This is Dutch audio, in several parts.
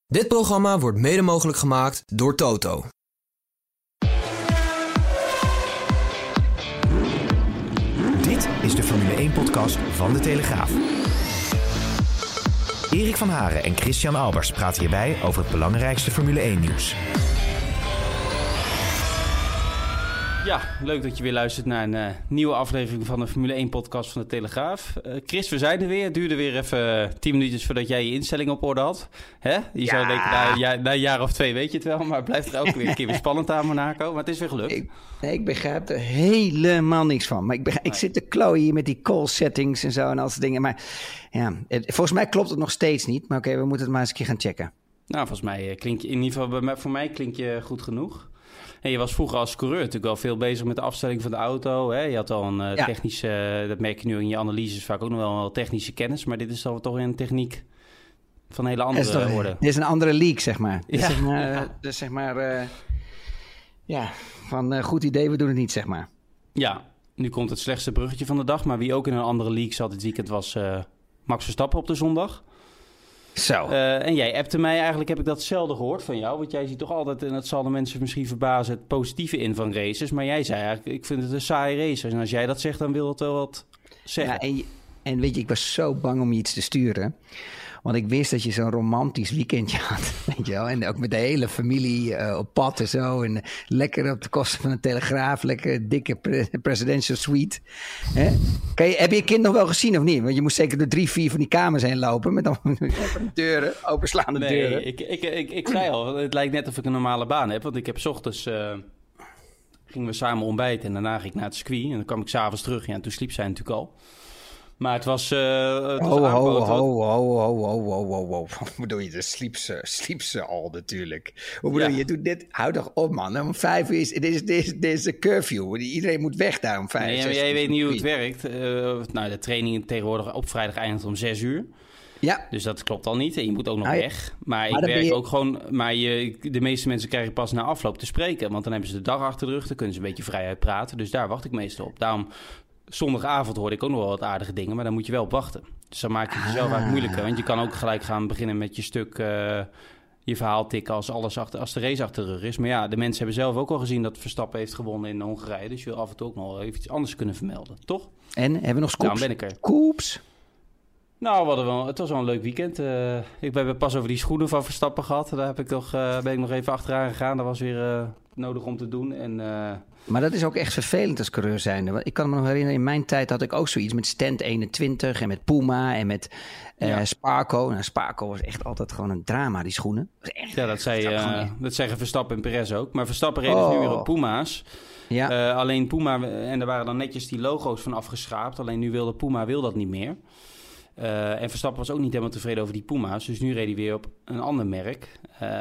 Dit programma wordt mede mogelijk gemaakt door Toto. Dit is de Formule 1-podcast van De Telegraaf. Erik van Haren en Christian Albers praten hierbij over het belangrijkste Formule 1-nieuws. Ja, leuk dat je weer luistert naar een nieuwe aflevering van de Formule 1-podcast van De Telegraaf. Chris, we zijn er weer. Het duurde weer even 10 minuutjes voordat jij je instelling op orde had. Hè? Je zou denken, na een jaar of 2 weet je het wel, maar het blijft er elke weer een keer weer spannend aan Monaco. Maar het is weer gelukt. Ik begrijp er helemaal niks van. Maar ik zit te klooien hier met die call settings en zo en al soort dingen. Maar ja, volgens mij klopt het nog steeds niet. Maar oké, we moeten het maar eens een keer gaan checken. Nou, volgens mij klink je in ieder geval, voor mij klink je goed genoeg. En je was vroeger als coureur natuurlijk wel veel bezig met de afstelling van de auto. Hè? Je had al een technische, dat merk je nu in je analyses, vaak ook nog wel technische kennis. Maar dit is dan toch een techniek van een hele andere orde. Dit is een andere league, zeg maar. Ja. Van goed idee, we doen het niet, zeg maar. Ja, nu komt het slechtste bruggetje van de dag. Maar wie ook in een andere league zat dit weekend was Max Verstappen op de zondag. Zo. En jij appte mij, eigenlijk heb ik dat zelden gehoord van jou. Want jij ziet toch altijd, en dat zal de mensen misschien verbazen, het positieve in van races. Maar jij zei eigenlijk, ik vind het een saaie race. En als jij dat zegt, dan wil het wel wat zeggen. Ja, en weet je, ik was zo bang om je iets te sturen. Want ik wist dat je zo'n romantisch weekendje had, weet je wel. En ook met de hele familie op pad en zo. En lekker op de kosten van een Telegraaf. Lekker dikke presidential suite. Heb je kind nog wel gezien of niet? Want je moest zeker door 3, 4 van die kamers heen lopen. Met dan deuren, openslaande deuren. Ik zei al, het lijkt net of ik een normale baan heb. Want ik heb 's ochtends gingen we samen ontbijten. En daarna ging ik naar het circuit. En dan kwam ik 's avonds terug. Ja, en toen sliep zij natuurlijk al. Maar het was Hoe bedoel je, sliep ze al natuurlijk. Hoe bedoel je, je doet dit, hou toch op man. Om 5 uur dit is de curfew. Iedereen moet weg daar om 5 uur. Nee, maar jij weet niet hoe het werkt. De training tegenwoordig op vrijdag eindigt om 6 uur. Ja. Dus dat klopt al niet. En je moet ook nog weg. Maar ik werk ook gewoon. Maar de meeste mensen krijgen pas na afloop te spreken. Want dan hebben ze de dag achter de rug. Dan kunnen ze een beetje vrijheid praten. Dus daar wacht ik meestal op. Daarom, zondagavond hoorde ik ook nog wel wat aardige dingen. Maar dan moet je wel op wachten. Dus dan maak je het jezelf uit moeilijker. Want je kan ook gelijk gaan beginnen met je stuk, je verhaal tikken als de race achter de rug is. Maar ja, de mensen hebben zelf ook al gezien dat Verstappen heeft gewonnen in Hongarije. Dus je wil af en toe ook nog even iets anders kunnen vermelden, toch? En hebben we nog scoops? Nou, ben ik er. Scoops? Nou, het was wel een leuk weekend. Ik ben pas over die schoenen van Verstappen gehad. Daar ben ik nog even achteraan gegaan. Dat was weer nodig om te doen. Maar dat is ook echt vervelend als coureur zijnde. Want ik kan me nog herinneren, in mijn tijd had ik ook zoiets met Stand 21 en met Puma en met Sparco. Nou, Sparco was echt altijd gewoon een drama, die schoenen. Dat zeggen Verstappen en Perez ook. Maar Verstappen reed dus nu weer op Puma's. Ja. Alleen Puma, en er waren dan netjes die logo's van afgeschraapt. Alleen nu wilde Puma dat niet meer. En Verstappen was ook niet helemaal tevreden over die Puma's. Dus nu reed hij weer op een ander merk.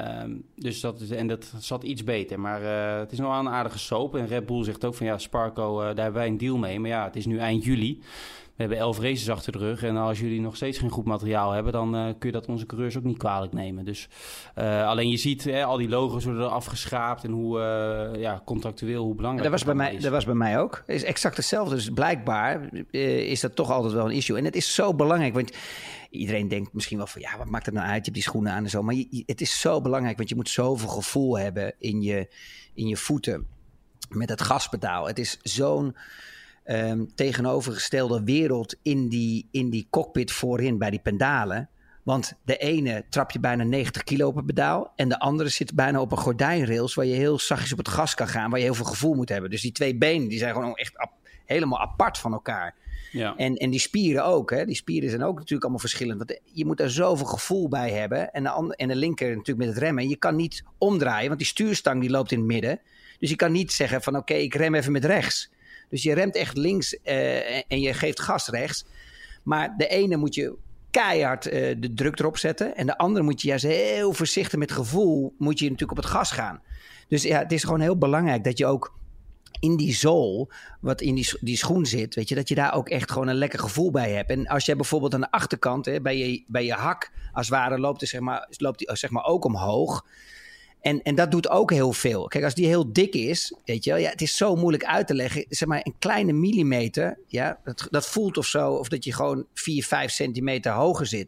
Dat zat iets beter. Maar het is nog wel een aardige soap. En Red Bull zegt ook van Sparco, daar hebben wij een deal mee. Maar ja, het is nu eind juli. We hebben 11 races achter de rug. En als jullie nog steeds geen goed materiaal hebben, dan kun je dat onze coureurs ook niet kwalijk nemen. Dus alleen je ziet, al die logo's worden er afgeschraapt. En hoe contractueel, hoe belangrijk dat was bij mij ook. Het is exact hetzelfde. Dus blijkbaar is dat toch altijd wel een issue. En het is zo belangrijk, want iedereen denkt misschien wel van, wat maakt het nou uit? Je hebt die schoenen aan en zo. Maar het is zo belangrijk, want je moet zoveel gevoel hebben in je voeten met het gaspedaal. Het is zo'n tegenovergestelde wereld in die cockpit voorin bij die pendalen. Want de ene trap je bijna 90 kilo op het pedaal en de andere zit bijna op een gordijnrails waar je heel zachtjes op het gas kan gaan, waar je heel veel gevoel moet hebben. Dus die 2 benen die zijn gewoon echt helemaal apart van elkaar. Ja. En die spieren ook. Hè? Die spieren zijn ook natuurlijk allemaal verschillend. Want je moet er zoveel gevoel bij hebben. En de linker natuurlijk met het remmen. En je kan niet omdraaien, want die stuurstang die loopt in het midden. Dus je kan niet zeggen van oké, ik rem even met rechts. Dus je remt echt links en je geeft gas rechts. Maar de ene moet je keihard de druk erop zetten. En de andere moet je juist heel voorzichtig met gevoel moet je natuurlijk op het gas gaan. Dus ja, het is gewoon heel belangrijk dat je ook in die zool, wat in die schoen zit, weet je, dat je daar ook echt gewoon een lekker gevoel bij hebt. En als jij bijvoorbeeld aan de achterkant, bij je hak, als het ware, loopt die ook omhoog. En dat doet ook heel veel. Kijk, als die heel dik is, weet je wel, het is zo moeilijk uit te leggen. Zeg maar een kleine millimeter, dat voelt of zo, of dat je gewoon 4-5 centimeter hoger zit.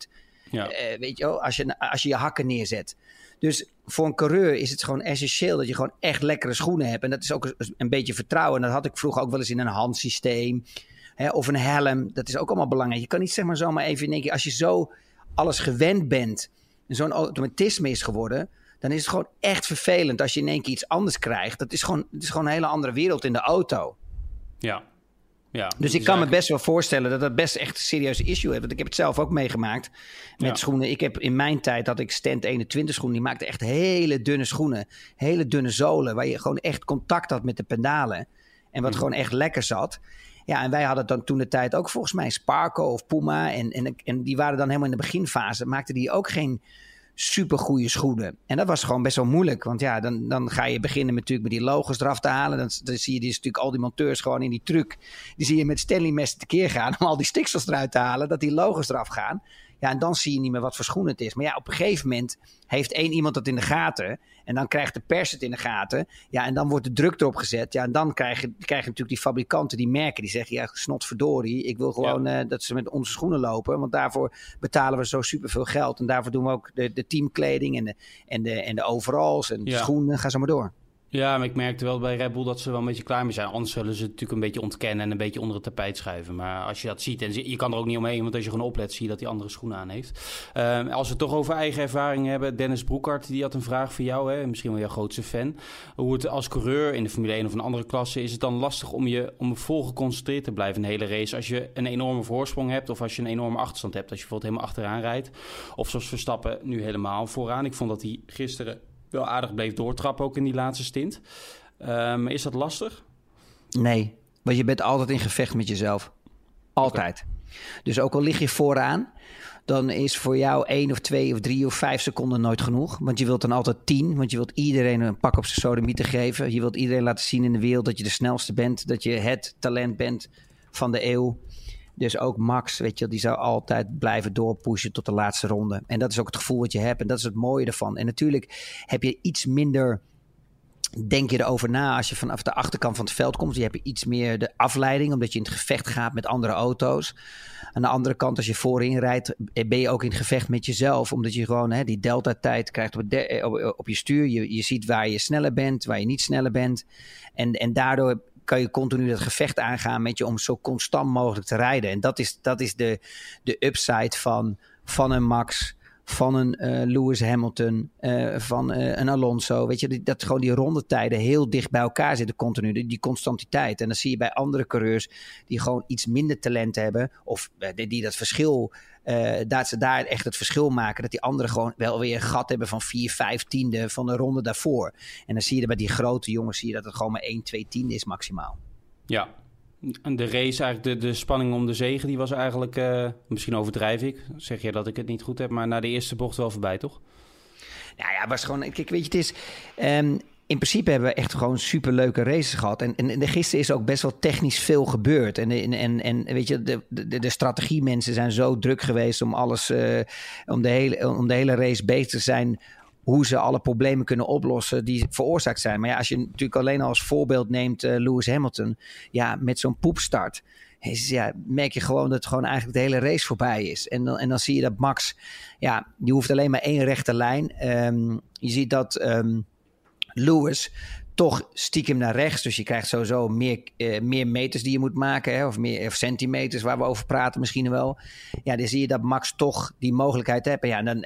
Ja. Weet je wel, als je hakken neerzet. Dus voor een coureur is het gewoon essentieel dat je gewoon echt lekkere schoenen hebt. En dat is ook een beetje vertrouwen. En dat had ik vroeger ook wel eens in een handsysteem. Of een helm. Dat is ook allemaal belangrijk. Je kan niet zeg maar zomaar even in één keer... Als je zo alles gewend bent en zo'n automatisme is geworden... dan is het gewoon echt vervelend als je in één keer iets anders krijgt. Het is gewoon een hele andere wereld in de auto. Ja. Dus ik kan me best wel voorstellen dat dat best echt een serieus issue heeft. Want ik heb het zelf ook meegemaakt met schoenen. Ik heb in mijn tijd had ik Stand 21 schoenen. Die maakte echt hele dunne schoenen. Hele dunne zolen. Waar je gewoon echt contact had met de pedalen. En wat gewoon echt lekker zat. Ja, en wij hadden dan toen de tijd ook volgens mij Sparco of Puma. En die waren dan helemaal in de beginfase. Maakten die ook geen supergoeie schoenen. En dat was gewoon best wel moeilijk. Want ja, dan ga je beginnen natuurlijk met die logos eraf te halen. Dan zie je dus natuurlijk al die monteurs gewoon in die truck. Die zie je met Stanley messen tekeer gaan om al die stiksels eruit te halen. Dat die logos eraf gaan. Ja, en dan zie je niet meer wat voor schoenen het is. Maar ja, op een gegeven moment heeft één iemand dat in de gaten. En dan krijgt de pers het in de gaten. Ja, en dan wordt de druk erop gezet. Ja, en dan krijgen natuurlijk die fabrikanten, die merken. Die zeggen, ja, snotverdorie. Ik wil gewoon dat ze met onze schoenen lopen. Want daarvoor betalen we zo superveel geld. En daarvoor doen we ook de teamkleding en de overalls en de schoenen. Ga zo maar door. Ja, maar ik merkte wel bij Red Bull dat ze wel een beetje klaar mee zijn. Anders zullen ze het natuurlijk een beetje ontkennen en een beetje onder het tapijt schuiven. Maar als je dat ziet, en je kan er ook niet omheen, want als je gewoon oplet, zie je dat hij andere schoenen aan heeft. Als we het toch over eigen ervaring hebben, Dennis Broekhart, die had een vraag voor jou, hè? Misschien wel jouw grootste fan. Hoe het als coureur in de Formule 1 of een andere klasse, is het dan lastig om vol geconcentreerd te blijven een hele race? Als je een enorme voorsprong hebt of als je een enorme achterstand hebt, als je bijvoorbeeld helemaal achteraan rijdt. Of zoals Verstappen nu helemaal vooraan. Ik vond dat hij gisteren wel aardig bleef doortrappen, ook in die laatste stint. Is dat lastig? Nee, want je bent altijd in gevecht met jezelf. Altijd. Okay. Dus ook al lig je vooraan, dan is voor jou 1 of 2 of 3 of 5 seconden nooit genoeg. Want je wilt dan altijd 10, want je wilt iedereen een pak op zijn sodemieter geven. Je wilt iedereen laten zien in de wereld dat je de snelste bent, dat je het talent bent van de eeuw. Dus ook Max, weet je, die zou altijd blijven doorpushen tot de laatste ronde. En dat is ook het gevoel wat je hebt. En dat is het mooie ervan. En natuurlijk heb je iets minder, denk je erover na als je vanaf de achterkant van het veld komt. Je hebt iets meer de afleiding, omdat je in het gevecht gaat met andere auto's. Aan de andere kant, als je voorin rijdt, ben je ook in het gevecht met jezelf. Omdat je gewoon die delta-tijd krijgt op je stuur. Je ziet waar je sneller bent, waar je niet sneller bent. En daardoor kan je continu dat gevecht aangaan met je om zo constant mogelijk te rijden. En dat is de upside van een Max, van een Lewis Hamilton, van een Alonso. Weet je, dat gewoon die rondetijden heel dicht bij elkaar zitten continu. Die constantiteit. En dan zie je bij andere coureurs die gewoon iets minder talent hebben, of die dat verschil, dat ze daar echt het verschil maken. Dat die anderen gewoon wel weer een gat hebben van 4/15 van de ronde daarvoor. En dan zie je bij die grote jongens dat het gewoon maar 1/2 is maximaal. Ja. En de race, eigenlijk de spanning om de zege, die was eigenlijk, misschien overdrijf ik, zeg je dat ik het niet goed heb, maar na de eerste bocht wel voorbij, toch? Nou ja, het was gewoon, kijk, weet je, het is, in principe hebben we echt gewoon superleuke races gehad. En gisteren is ook best wel technisch veel gebeurd. En weet je, de strategiemensen zijn zo druk geweest om alles, om de hele race bezig te zijn, hoe ze alle problemen kunnen oplossen die veroorzaakt zijn. Maar ja, als je natuurlijk alleen al als voorbeeld neemt Lewis Hamilton, ja, met zo'n poepstart, merk je gewoon dat gewoon eigenlijk de hele race voorbij is. En dan zie je dat Max, ja, die hoeft alleen maar 1 rechte lijn. Je ziet dat Lewis toch stiekem naar rechts. Dus je krijgt sowieso meer meters die je moet maken. Hè, of centimeters waar we over praten misschien wel. Ja, dan zie je dat Max toch die mogelijkheid heeft.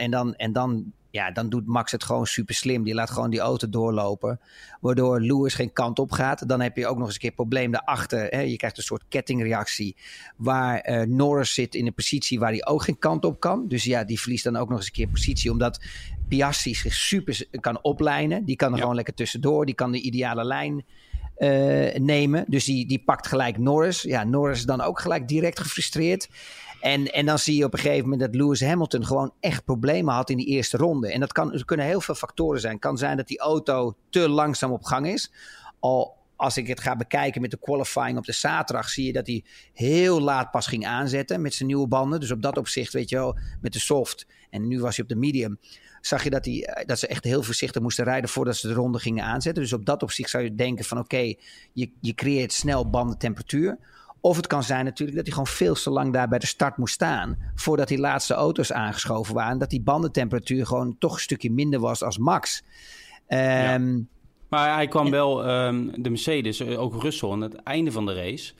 Ja, dan doet Max het gewoon super slim. Die laat gewoon die auto doorlopen. Waardoor Lewis geen kant op gaat. Dan heb je ook nog eens een keer het probleem daarachter. Hè. Je krijgt een soort kettingreactie. Waar Norris zit in een positie waar hij ook geen kant op kan. Dus ja, die verliest dan ook nog eens een keer positie. Omdat Piastri zich super kan oplijnen. Die kan er gewoon lekker tussendoor. Die kan de ideale lijn nemen. Dus die pakt gelijk Norris. Ja, Norris is dan ook gelijk direct gefrustreerd. En dan zie je op een gegeven moment dat Lewis Hamilton gewoon echt problemen had in die eerste ronde. En er kunnen heel veel factoren zijn. Het kan zijn dat die auto te langzaam op gang is. Al als ik het ga bekijken met de qualifying op de zaterdag, zie je dat hij heel laat pas ging aanzetten met zijn nieuwe banden. Dus op dat opzicht, weet je wel, met de soft. En nu was hij op de medium. Zag je dat ze echt heel voorzichtig moesten rijden voordat ze de ronde gingen aanzetten. Dus op dat opzicht zou je denken van oké, je creëert snel bandentemperatuur. Of het kan zijn natuurlijk dat hij gewoon veel te lang daar bij de start moest staan. Voordat die laatste auto's aangeschoven waren. Dat die bandentemperatuur gewoon toch een stukje minder was als Max. Maar hij kwam wel, de Mercedes, ook Russell, aan het einde van de race.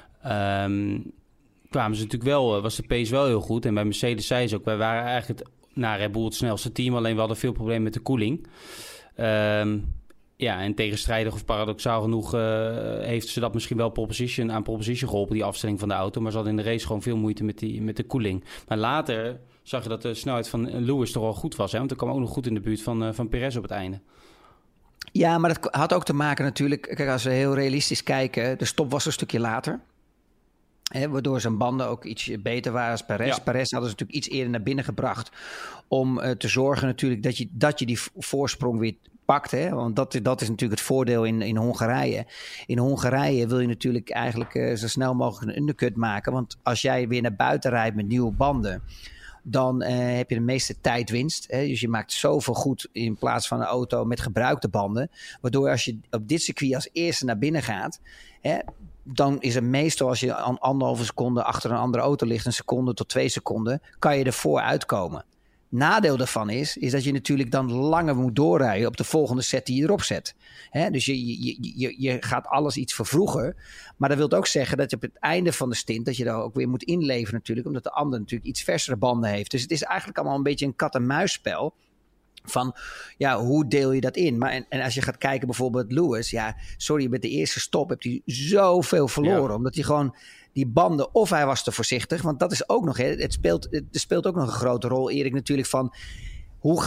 Kwamen ze natuurlijk wel, was de pace wel heel goed. En bij Mercedes zei ze ook, wij waren eigenlijk Red Bull het snelste team. Alleen we hadden veel problemen met de koeling. En tegenstrijdig of paradoxaal genoeg heeft ze dat misschien wel aan pole position geholpen, die afstelling van de auto. Maar ze hadden in de race gewoon veel moeite met de koeling. Maar later zag je dat de snelheid van Lewis toch al goed was. Hè? Want hij kwam ook nog goed in de buurt van Perez op het einde. Ja, maar dat had ook te maken natuurlijk... Kijk, als we heel realistisch kijken, de stop was een stukje later. Waardoor zijn banden ook iets beter waren als Perez. Ja. Perez hadden ze natuurlijk iets eerder naar binnen gebracht om te zorgen natuurlijk dat je die voorsprong weer pakt. Hè? Want dat is natuurlijk het voordeel in Hongarije. In Hongarije wil je natuurlijk eigenlijk zo snel mogelijk een undercut maken. Want als jij weer naar buiten rijdt met nieuwe banden, dan heb je de meeste tijdwinst. Hè? Dus je maakt zoveel goed in plaats van een auto met gebruikte banden. Waardoor als je op dit circuit als eerste naar binnen gaat, dan is het meestal als je aan 1,5 seconde achter een andere auto ligt, 1 seconde tot 2 seconden, kan je ervoor uitkomen. Nadeel daarvan is dat je natuurlijk dan langer moet doorrijden op de volgende set die je erop zet. Dus je gaat alles iets vervroegen. Maar dat wil ook zeggen dat je op het einde van de stint, dat je daar ook weer moet inleveren natuurlijk, omdat de ander natuurlijk iets versere banden heeft. Dus het is eigenlijk allemaal een beetje een kat-en-muisspel. Van, hoe deel je dat in? Maar en als je gaat kijken bijvoorbeeld Lewis, met de eerste stop heb hij zoveel verloren. Ja. Omdat hij gewoon die banden, of hij was te voorzichtig. Want dat is ook nog, er speelt ook nog een grote rol, Erik, natuurlijk van hoe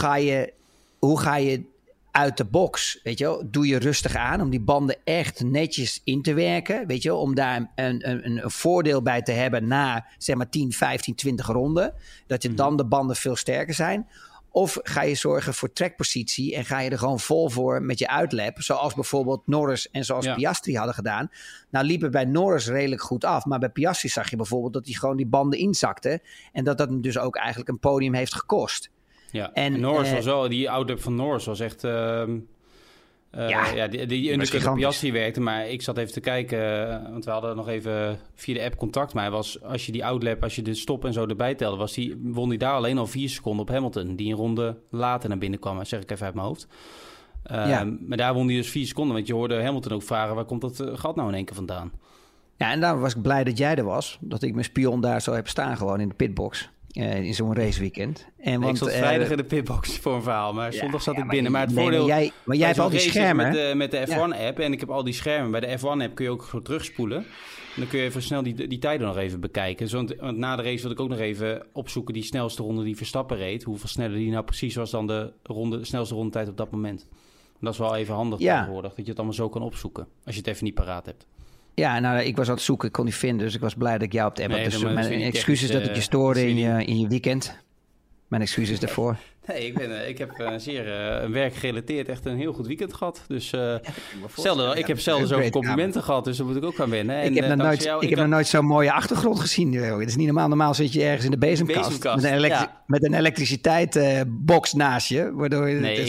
ga je uit de box, weet je wel? Doe je rustig aan om die banden echt netjes in te werken, weet je wel? Om daar een voordeel bij te hebben na, zeg maar 10, 15, 20 ronden. Dat je dan de banden veel sterker zijn. Of ga je zorgen voor trackpositie en ga je er gewoon vol voor met je uitlap, zoals bijvoorbeeld Norris en zoals Piastri hadden gedaan. Nou liep het bij Norris redelijk goed af, maar bij Piastri zag je bijvoorbeeld dat hij gewoon die banden inzakte en dat hem dus ook eigenlijk een podium heeft gekost. Ja, en Norris was wel, die outlap van Norris was echt... die undercut op Piastri werkte, maar ik zat even te kijken, want we hadden nog even via de app contact. Maar als je die outlap, als je de stop en zo erbij telde, won hij daar alleen al 4 seconden op Hamilton, die een ronde later naar binnen kwam. Dat zeg ik even uit mijn hoofd. Maar daar won hij dus 4 seconden, want je hoorde Hamilton ook vragen, waar komt dat gat nou in één keer vandaan? Ja, en daar was ik blij dat jij er was, dat ik mijn spion daar zo heb staan gewoon in de pitbox. In zo'n raceweekend. Ik zat vrijdag in de pitbox voor een verhaal, maar zondag zat ik binnen. Maar het voordeel... Maar jij hebt al die schermen. Met de F1-app, en ik heb al die schermen. Bij de F1-app kun je ook zo terugspoelen. En dan kun je even snel die tijden nog even bekijken. Want na de race wilde ik ook nog even opzoeken die snelste ronde die Verstappen reed. Hoeveel sneller die nou precies was dan de snelste rondetijd op dat moment. En dat is wel even handig tegenwoordig, dat je het allemaal zo kan opzoeken. Als je het even niet paraat hebt. Ja, nou, ik was aan het zoeken, ik kon niet vinden, dus ik was blij dat ik jou op de app had. Dus mijn excuses dat ik je stoorde in je weekend. Mijn excuses daarvoor. Nee, ik heb een werkgerelateerd echt een heel goed weekend gehad. Dus ik heb zelden zoveel complimenten gehad, dus daar moet ik ook aan wennen. Ik heb nog nooit zo'n mooie achtergrond gezien. Het is niet normaal. Normaal zit je ergens in de bezemkast. Met een elektriciteitsbox naast je. Waardoor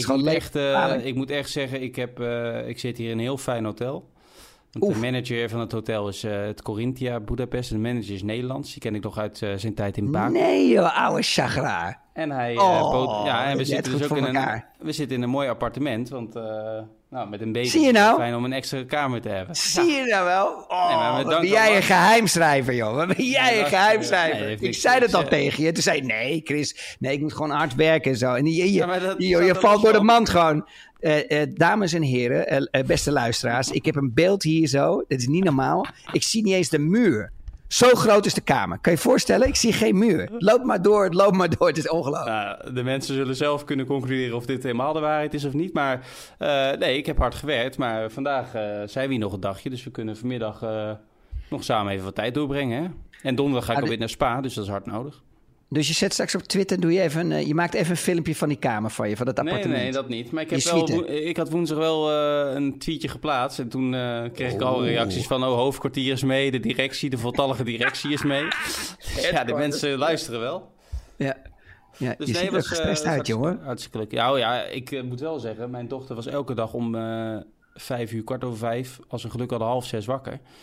ik moet echt zeggen, ik zit hier in een heel fijn hotel. Want de manager van het hotel is het Corinthia Budapest. En de manager is Nederlands. Die ken ik nog uit zijn tijd in Baku. Nee joh, ouwe chagra. En hij en we zitten dus ook we zitten in een mooi appartement. Want met een baby is het fijn om een extra kamer te hebben. Zie je nou wel? Wat ben jij een geheimschrijver, joh. Wat ben jij een geheimschrijver? Ik zei dat al tegen je. Toen zei je, nee Chris, ik moet gewoon hard werken en zo. En je valt door de mand gewoon. Dames en heren, beste luisteraars, ik heb een beeld hier zo. Dit is niet normaal. Ik zie niet eens de muur. Zo groot is de kamer. Kan je je voorstellen? Ik zie geen muur. Loop maar door. Het is ongelooflijk. De mensen zullen zelf kunnen concluderen of dit helemaal de waarheid is of niet. Maar ik heb hard gewerkt. Maar vandaag zijn we hier nog een dagje. Dus we kunnen vanmiddag nog samen even wat tijd doorbrengen. Hè? En donderdag ga ik alweer naar Spa. Dus dat is hard nodig. Dus je zet straks op Twitter, je maakt even een filmpje van die kamer van je, van dat appartement. Nee, dat niet. Maar ik had woensdag wel een tweetje geplaatst. En toen kreeg ik al reacties van, hoofdkwartier is mee, de voltallige directie is mee. Ja, de mensen luisteren wel. Ja, dus je ziet er gestrest uit, jongen. Hartstikke leuk. Ik moet wel zeggen, mijn dochter was elke dag om 5:00, 4:15, als we geluk hadden 5:30 wakker.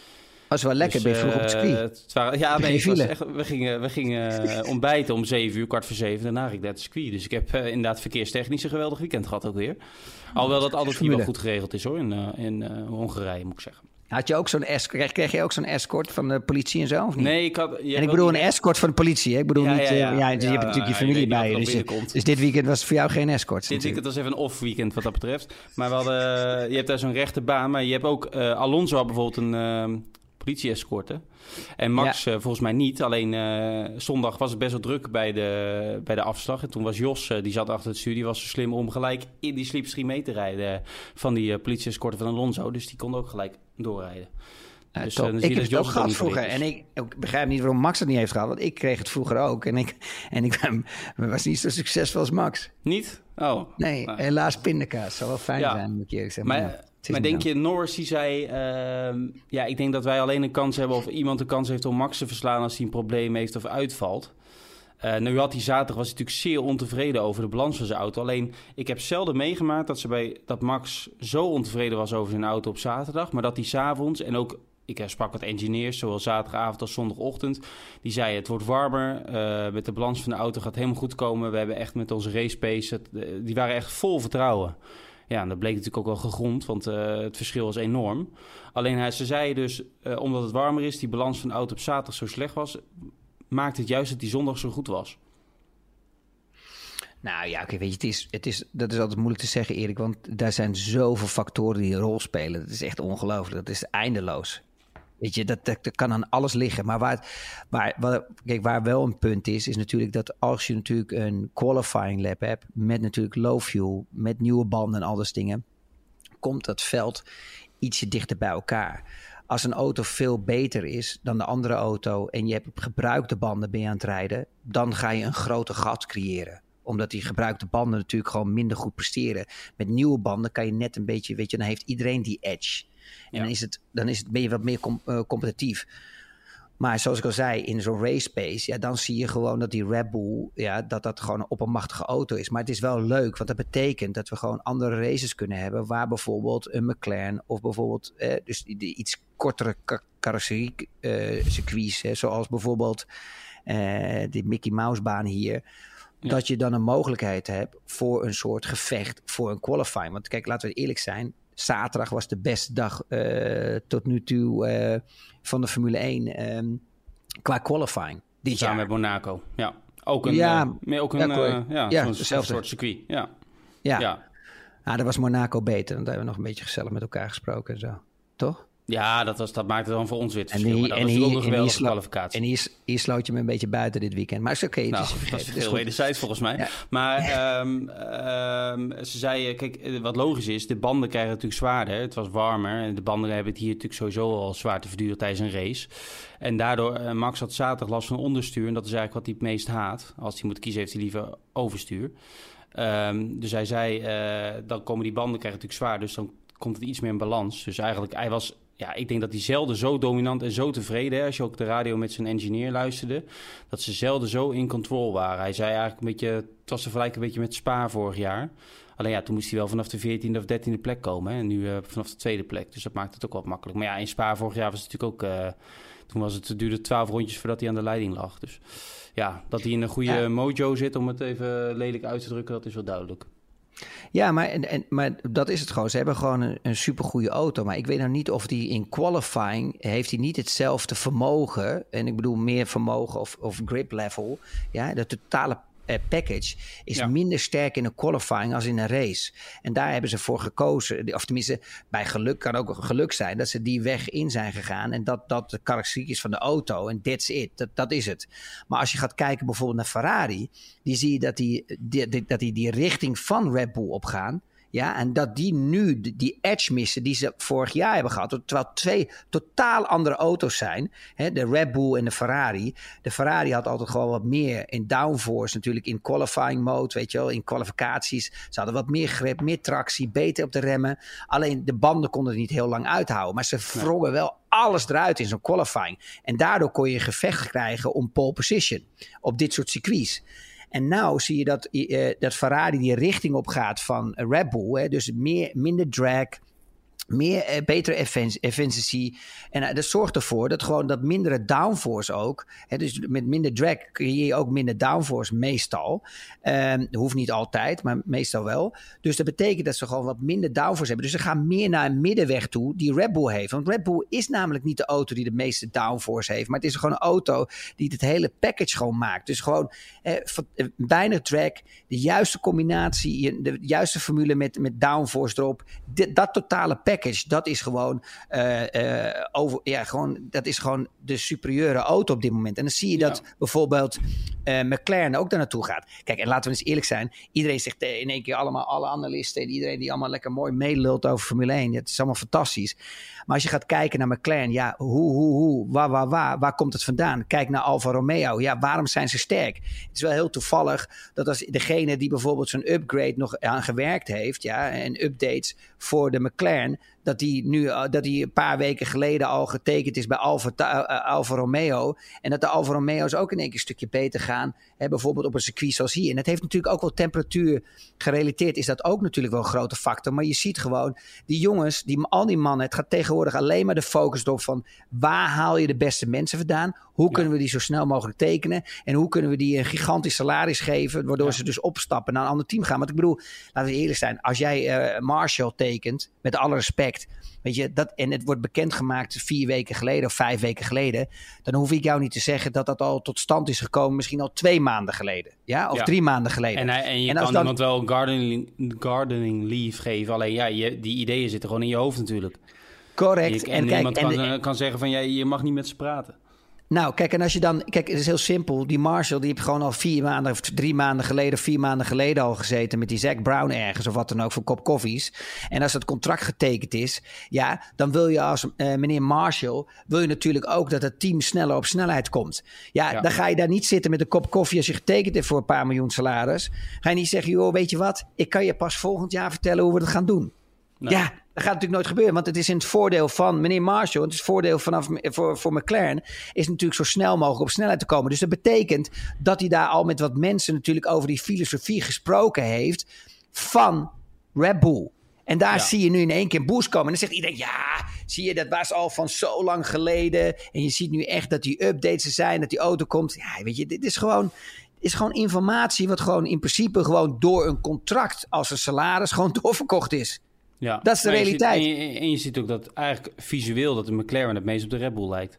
Was wel lekker, ben je vroeg op het circuit. We gingen ontbijten om 7:00, 6:45. Daarna ging ik naar het circuit. Dus ik heb inderdaad verkeerstechnisch een geweldig weekend gehad ook weer. Alhoewel dat altijd niet wel goed geregeld is hoor, in Hongarije moet ik zeggen. Had je ook kreeg je ook zo'n escort van de politie en zo, of niet? Nee, ik bedoel een escort van de politie. Hè? Ik bedoel niet... je hebt natuurlijk je familie bij je. Dus dit weekend was voor jou geen escort. Dit weekend was even een off weekend wat dat betreft. Maar je hebt daar zo'n rechte baan. Maar je hebt ook... Alonso had bijvoorbeeld een politie-escorte. En Max volgens mij niet. Alleen zondag was het best wel druk bij de afslag. En toen was Jos, die zat achter het stuur. Die was zo slim om gelijk in die slipstream mee te rijden van die politie-escorte van Alonso. Dus die kon ook gelijk doorrijden. Dus, ik heb het ook gehad vroeger. En ik begrijp niet waarom Max het niet heeft gehad. Want ik kreeg het vroeger ook. En ik was niet zo succesvol als Max. Niet? Oh. Nee, helaas pindakaas. Zou wel fijn zijn, moet ik eerlijk zeggen. Maar denk je, Norris die zei... ik denk dat wij alleen een kans hebben... of iemand een kans heeft om Max te verslaan... als hij een probleem heeft of uitvalt. Nu had hij zaterdag... was hij natuurlijk zeer ontevreden over de balans van zijn auto. Alleen, ik heb zelden meegemaakt... dat Max zo ontevreden was over zijn auto op zaterdag... maar dat hij 's avonds en ook... Ik sprak met engineers, zowel zaterdagavond als zondagochtend. Die zeiden, het wordt warmer. Met de balans van de auto gaat het helemaal goed komen. We hebben echt met onze race pace... die waren echt vol vertrouwen. Ja, en dat bleek natuurlijk ook wel gegrond, want het verschil was enorm. Alleen ze zei dus, omdat het warmer is... die balans van de auto op zaterdag zo slecht was... maakt het juist dat die zondag zo goed was. Nou ja, oké, weet je, dat is altijd moeilijk te zeggen, Erik... want daar zijn zoveel factoren die een rol spelen. Dat is echt ongelooflijk, dat is eindeloos. Weet je, dat kan aan alles liggen. Maar waar wel een punt is natuurlijk dat als je natuurlijk een qualifying lap hebt... met natuurlijk low fuel, met nieuwe banden en al dat soort dingen... komt dat veld ietsje dichter bij elkaar. Als een auto veel beter is dan de andere auto... en je hebt op gebruikte banden ben je aan het rijden... dan ga je een groter gat creëren. Omdat die gebruikte banden natuurlijk gewoon minder goed presteren. Met nieuwe banden kan je net een beetje... weet je, dan heeft iedereen die edge... En ben je wat meer competitief. Maar zoals ik al zei, in zo'n race pace... dan zie je gewoon dat die Red Bull... dat gewoon een oppermachtige auto is. Maar het is wel leuk, want dat betekent... dat we gewoon andere races kunnen hebben... waar bijvoorbeeld een McLaren... of bijvoorbeeld dus die iets kortere carrosserie circuits... zoals bijvoorbeeld die Mickey Mouse baan hier... dat je dan een mogelijkheid hebt... voor een soort gevecht, voor een qualifying. Want kijk, laten we eerlijk zijn... Zaterdag was de beste dag tot nu toe van de Formule 1 qua qualifying. Dit Samen jaar. Met Monaco, ja. Ook een zo'n soort circuit, ja. Nou, dat was Monaco beter. Want daar hebben we nog een beetje gezellig met elkaar gesproken en zo. Toch? Ja, dat maakte dan voor ons weer het verschil. Maar dat was ook een geweldige kwalificatie. En hier sloot je me een beetje buiten dit weekend. Maar is oké. Dat is heel wederzijds volgens mij. Ja. Maar ze zei, kijk, wat logisch is... de banden krijgen natuurlijk zwaarder. Het was warmer. En de banden hebben het hier natuurlijk sowieso al zwaar te verduren tijdens een race. En daardoor, Max had zaterdag last van onderstuur. En dat is eigenlijk wat hij het meest haat. Als hij moet kiezen, heeft hij liever overstuur. Dus hij zei, dan komen die banden krijgen natuurlijk zwaar. Dus dan komt het iets meer in balans. Dus eigenlijk, hij was... Ja, ik denk dat hij zelden zo dominant en zo tevreden... Hè, als je ook de radio met zijn engineer luisterde... dat ze zelden zo in control waren. Hij zei eigenlijk een beetje... het was te vergelijken een beetje met Spa vorig jaar. Alleen toen moest hij wel vanaf de 14e of 13e plek komen. Hè, en nu vanaf de tweede plek. Dus dat maakt het ook wel makkelijk. Maar ja, in Spa vorig jaar was het natuurlijk ook... toen duurde 12 rondjes voordat hij aan de leiding lag. Dus ja, dat hij in een goede mojo zit... om het even lelijk uit te drukken, dat is wel duidelijk. Ja, maar dat is het gewoon. Ze hebben gewoon een supergoeie auto. Maar ik weet nou niet of die in qualifying... heeft hij niet hetzelfde vermogen... en ik bedoel meer vermogen of grip level... ja, de totale package is minder sterk in een qualifying als in een race. En daar hebben ze voor gekozen. Of tenminste, bij geluk kan ook geluk zijn... dat ze die weg in zijn gegaan... en dat de karakteristiek is van de auto. En that's it. Dat is het. Maar als je gaat kijken bijvoorbeeld naar Ferrari... die zie je dat die richting van Red Bull opgaan... Ja, en dat die nu die edge missen die ze vorig jaar hebben gehad. Terwijl twee totaal andere auto's zijn. Hè, de Red Bull en de Ferrari. De Ferrari had altijd gewoon wat meer in downforce. Natuurlijk in qualifying mode, weet je wel. In kwalificaties. Ze hadden wat meer grip, meer tractie, beter op de remmen. Alleen de banden konden het niet heel lang uithouden. Maar ze wrongen wel alles eruit in zo'n qualifying. En daardoor kon je een gevecht krijgen om pole position. Op dit soort circuits. En nou zie je dat Ferrari die richting op gaat van Red Bull. Hè, dus minder drag, betere efficiency. En dat zorgt ervoor dat gewoon dat mindere downforce ook. Dus met minder drag creëer je ook minder downforce meestal. Hoeft niet altijd, maar meestal wel. Dus dat betekent dat ze gewoon wat minder downforce hebben. Dus ze gaan meer naar een middenweg toe die Red Bull heeft. Want Red Bull is namelijk niet de auto die de meeste downforce heeft. Maar het is gewoon een auto die het hele package gewoon maakt. Dus gewoon weinig drag, de juiste combinatie, de juiste formule met downforce erop. Dat totale package. Dat is gewoon, dat is gewoon de superieure auto op dit moment. En dan zie je dat bijvoorbeeld McLaren ook daar naartoe gaat. Kijk, en laten we eens eerlijk zijn. Iedereen zegt in één keer allemaal, alle analisten en iedereen die allemaal lekker mooi meelult over Formule 1. Het is allemaal fantastisch. Maar als je gaat kijken naar McLaren, waar komt het vandaan? Kijk naar Alfa Romeo. Ja, waarom zijn ze sterk? Het is wel heel toevallig dat als degene die bijvoorbeeld zo'n upgrade nog aan gewerkt heeft, en updates voor de McLaren, dat die een paar weken geleden al getekend is bij Alfa Romeo. En dat de Alfa Romeo's ook in één keer een stukje beter gaan. Bijvoorbeeld op een circuit zoals hier. En dat heeft natuurlijk ook wel temperatuur gerelateerd. Is dat ook natuurlijk wel een grote factor. Maar je ziet gewoon, die jongens, al die mannen. Het gaat tegenwoordig alleen maar de focus erop van waar haal je de beste mensen vandaan? Hoe kunnen we die zo snel mogelijk tekenen? En hoe kunnen we die een gigantisch salaris geven? Waardoor ze dus opstappen naar een ander team gaan. Want ik bedoel, laten we eerlijk zijn. Als jij Marshall tekent, met alle respect. Weet je, en het wordt bekendgemaakt 4 weken geleden of 5 weken geleden. Dan hoef ik jou niet te zeggen dat dat al tot stand is gekomen. Misschien al 2 maanden geleden. Ja? Of 3 maanden geleden. En je kan iemand wel een gardening leave geven. Alleen die ideeën zitten gewoon in je hoofd natuurlijk. Correct. En iemand kan zeggen van je mag niet met ze praten. Nou, kijk, en als je dan... Kijk, het is heel simpel. Die Marshall, die heeft gewoon al 4 maanden of 3 maanden geleden... 4 maanden geleden al gezeten met die Zac Brown ergens... of wat dan ook, voor kop koffies. En als dat contract getekend is... ja, dan wil je als meneer Marshall... wil je natuurlijk ook dat het team sneller op snelheid komt. Ja, dan ga je daar niet zitten met een kop koffie... als je getekend hebt voor een paar miljoen salaris. Ga je niet zeggen, joh, weet je wat? Ik kan je pas volgend jaar vertellen hoe we dat gaan doen. Nee. Ja, dat gaat natuurlijk nooit gebeuren. Want het is in het voordeel van meneer Marshall. Het is het voordeel voor McLaren. Is natuurlijk zo snel mogelijk op snelheid te komen. Dus dat betekent dat hij daar al met wat mensen natuurlijk over die filosofie gesproken heeft. Van Red Bull. En daar zie je nu in één keer een boost komen. En dan zegt iedereen, zie je, dat was al van zo lang geleden. En je ziet nu echt dat die updates er zijn. Dat die auto komt. Ja, weet je, dit is gewoon... is gewoon informatie wat gewoon in principe gewoon door een contract als een salaris gewoon doorverkocht is. Ja, dat is de realiteit. Je ziet ook dat eigenlijk visueel dat de McLaren het meest op de Red Bull lijkt.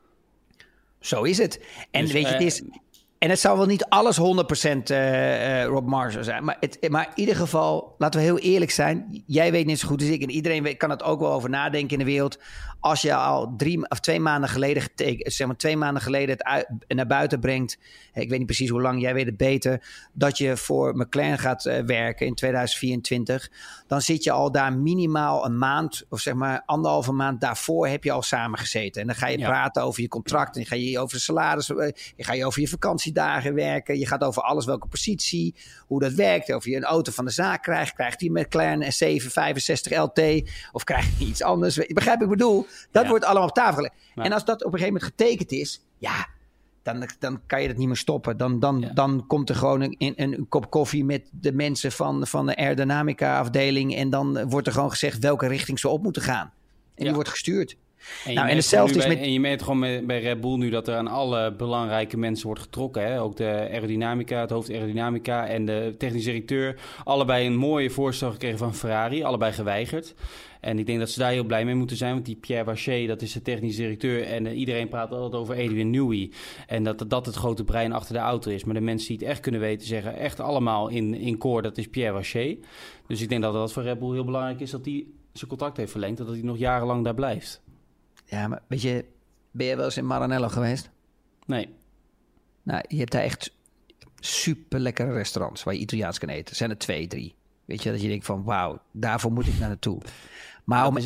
Zo is het. En dus, weet je, het is... En het zal wel niet alles 100% Rob Marshall zijn. Maar in ieder geval, laten we heel eerlijk zijn. Jij weet net zo goed als ik. En iedereen kan het ook wel over nadenken in de wereld. Als je al 2 maanden geleden zeg maar 2 maanden geleden het naar buiten brengt. Ik weet niet precies hoe lang, jij weet het beter. Dat je voor McLaren gaat werken in 2024. Dan zit je al daar minimaal een maand. Of zeg maar 1,5 maand daarvoor heb je al samengezeten. En dan ga je praten over je contract. En dan ga je over de salaris. Dan ga je over je vakantiedagen werken. Je gaat over alles, welke positie. Hoe dat werkt. Of je een auto van de zaak krijgt. Krijgt die McLaren S765 LT. Of krijg je iets anders. Begrijp ik bedoel? Dat wordt allemaal op tafel gelegd. Ja. En als dat op een gegeven moment getekend is, dan kan je dat niet meer stoppen. Dan komt er gewoon een kop koffie met de mensen van de aerodynamica afdeling. En dan wordt er gewoon gezegd welke richting ze op moeten gaan. En die wordt gestuurd. En je merkt gewoon bij Red Bull nu dat er aan alle belangrijke mensen wordt getrokken. Hè? Ook de aerodynamica, het hoofd aerodynamica en de technisch directeur. Allebei een mooie voorstel gekregen van Ferrari. Allebei geweigerd. En ik denk dat ze daar heel blij mee moeten zijn. Want die Pierre Waché, dat is de technisch directeur. En iedereen praat altijd over Adrian Newey. En dat het grote brein achter de auto is. Maar de mensen die het echt kunnen weten zeggen echt allemaal in koor, dat is Pierre Waché. Dus ik denk dat dat voor Red Bull heel belangrijk is dat hij zijn contract heeft verlengd. Dat hij nog jarenlang daar blijft. Ja, maar weet je, ben je wel eens in Maranello geweest? Nee. Nou, je hebt daar echt super lekkere restaurants waar je Italiaans kan eten. Er zijn er 2, 3. Weet je, dat je denkt van wauw, daarvoor moet ik naar naartoe. Maar om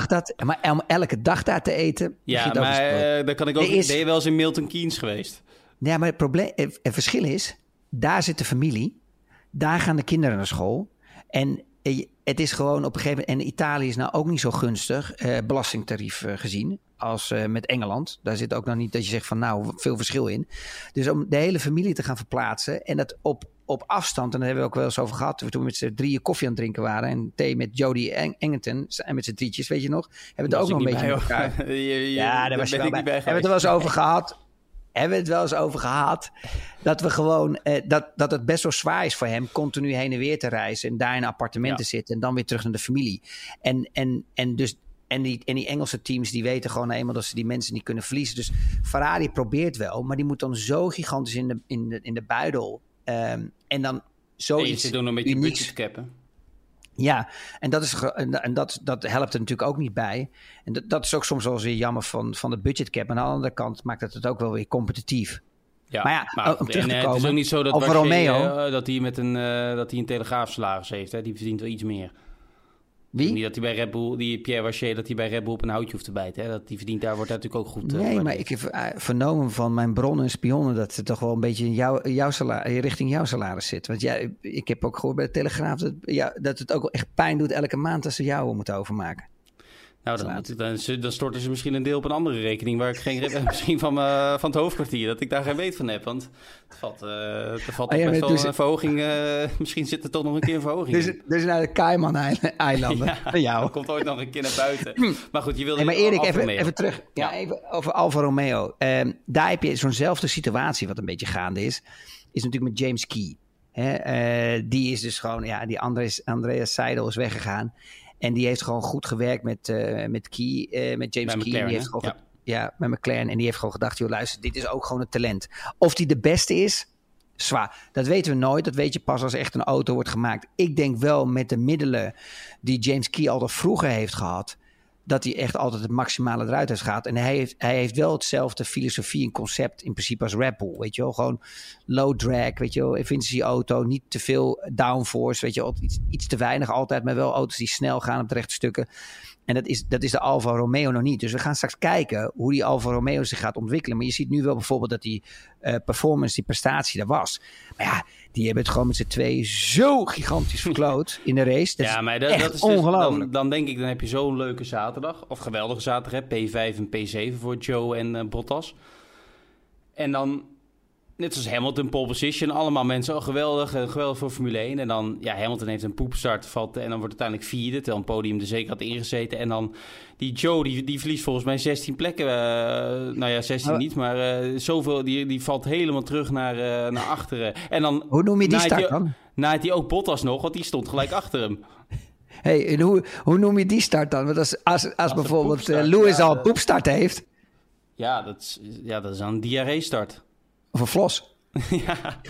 elke dag daar te eten... Ja, maar dan kan ik ook... Ben je wel eens in Milton Keynes geweest? Ja, maar het verschil is, daar zit de familie. Daar gaan de kinderen naar school. En het is gewoon op een gegeven moment... En Italië is nou ook niet zo gunstig, belastingtarief gezien, als met Engeland. Daar zit ook nog niet dat je zegt van nou, veel verschil in. Dus om de hele familie te gaan verplaatsen en dat op op afstand, en daar hebben we ook wel eens over gehad, toen we met z'n drieën koffie aan het drinken waren en thee met Jody Engleton en met z'n drietjes, weet je nog? Hebben we het ook nog een beetje met elkaar. Ja, daar was je wel bij. Hebben we het er wel eens over gehad? Hebben we het wel eens over gehad dat we gewoon dat het best wel zwaar is voor hem continu heen en weer te reizen en daar in appartementen zitten en dan weer terug naar de familie. En die Engelse teams die weten gewoon eenmaal dat ze die mensen niet kunnen verliezen. Dus Ferrari probeert wel, maar die moet dan zo gigantisch in de buidel. En dan zoiets. En je zit ook nog met je budgetcappen. Ja, en dat helpt er natuurlijk ook niet bij. En dat is ook soms wel eens weer jammer van de budgetcap. Aan de andere kant maakt het ook wel weer competitief. Ja, maar om terug te komen, het is ook niet zo dat over Romeo dat hij een telegraafsalaris heeft. Hè? Die verdient wel iets meer. Wie? Niet dat hij bij Red Bull, die Pierre Waché, dat hij bij Red Bull op een houtje hoeft te bijten. Hè? Dat die verdient, daar wordt natuurlijk ook goed. Nee, maar ik heb vernomen van mijn bronnen en spionnen dat het toch wel een beetje in richting jouw salaris zit. Want ik heb ook gehoord bij de Telegraaf dat het ook wel echt pijn doet elke maand als ze jou moeten overmaken. Nou, dan storten ze misschien een deel op een andere rekening waar ik geen misschien van het hoofdkwartier, dat ik daar geen weet van heb. Want er valt best wel een verhoging. Misschien zit er toch nog een keer een verhoging in. Dus naar de Cayman-eilanden van jou. Dat komt ooit nog een keer naar buiten. Maar goed, je wilde... maar Erik, even terug. Ja, even over Alfa Romeo. Daar heb je zo'nzelfde situatie wat een beetje gaande is natuurlijk met James Key. Die is dus gewoon, die Andreas Seidel is weggegaan. En die heeft gewoon goed gewerkt met James bij Key. McLaren, die heeft gewoon met McLaren. En die heeft gewoon gedacht, joh, luister, dit is ook gewoon een talent. Of die de beste is, zwaar. Dat weten we nooit. Dat weet je pas als echt een auto wordt gemaakt. Ik denk wel met de middelen die James Key altijd vroeger heeft gehad, dat hij echt altijd het maximale eruit heeft gehad. En hij heeft wel hetzelfde filosofie en concept in principe als Red Bull. Weet je wel, gewoon low drag, weet je wel, efficiency auto, niet te veel downforce, weet je wel, iets te weinig altijd, maar wel auto's die snel gaan op de rechte stukken. En dat is de Alfa Romeo nog niet. Dus we gaan straks kijken hoe die Alfa Romeo zich gaat ontwikkelen. Maar je ziet nu wel bijvoorbeeld dat die performance, die prestatie er was. Maar ja, die hebben het gewoon met z'n twee zo gigantisch verkloot in de race. Dat is ongelooflijk. Dan denk ik, dan heb je zo'n leuke zaterdag. Of geweldige zaterdag, P5 en P7 voor Joe en Bottas. En dan, net zoals Hamilton, pole position. Allemaal mensen, geweldig voor Formule 1. En dan, Hamilton heeft een poepstart en dan wordt uiteindelijk vierde. Terwijl een podium er zeker had ingezeten. En dan die Joe, die verliest volgens mij 16 plekken. 16 niet, maar zoveel. Die valt helemaal terug naar achteren. En dan, hoe noem je die start dan? Naait hij ook Bottas nog, want die stond gelijk achter hem. Hey, en hoe noem je die start dan? Want als bijvoorbeeld Lewis al een poepstart heeft. Ja, dat is een diarree-start. Of een flos. Ja.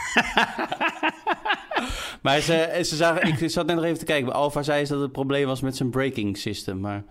Maar ze zagen, ik zat net nog even te kijken. Alfa zei dat het probleem was met zijn braking system. Maar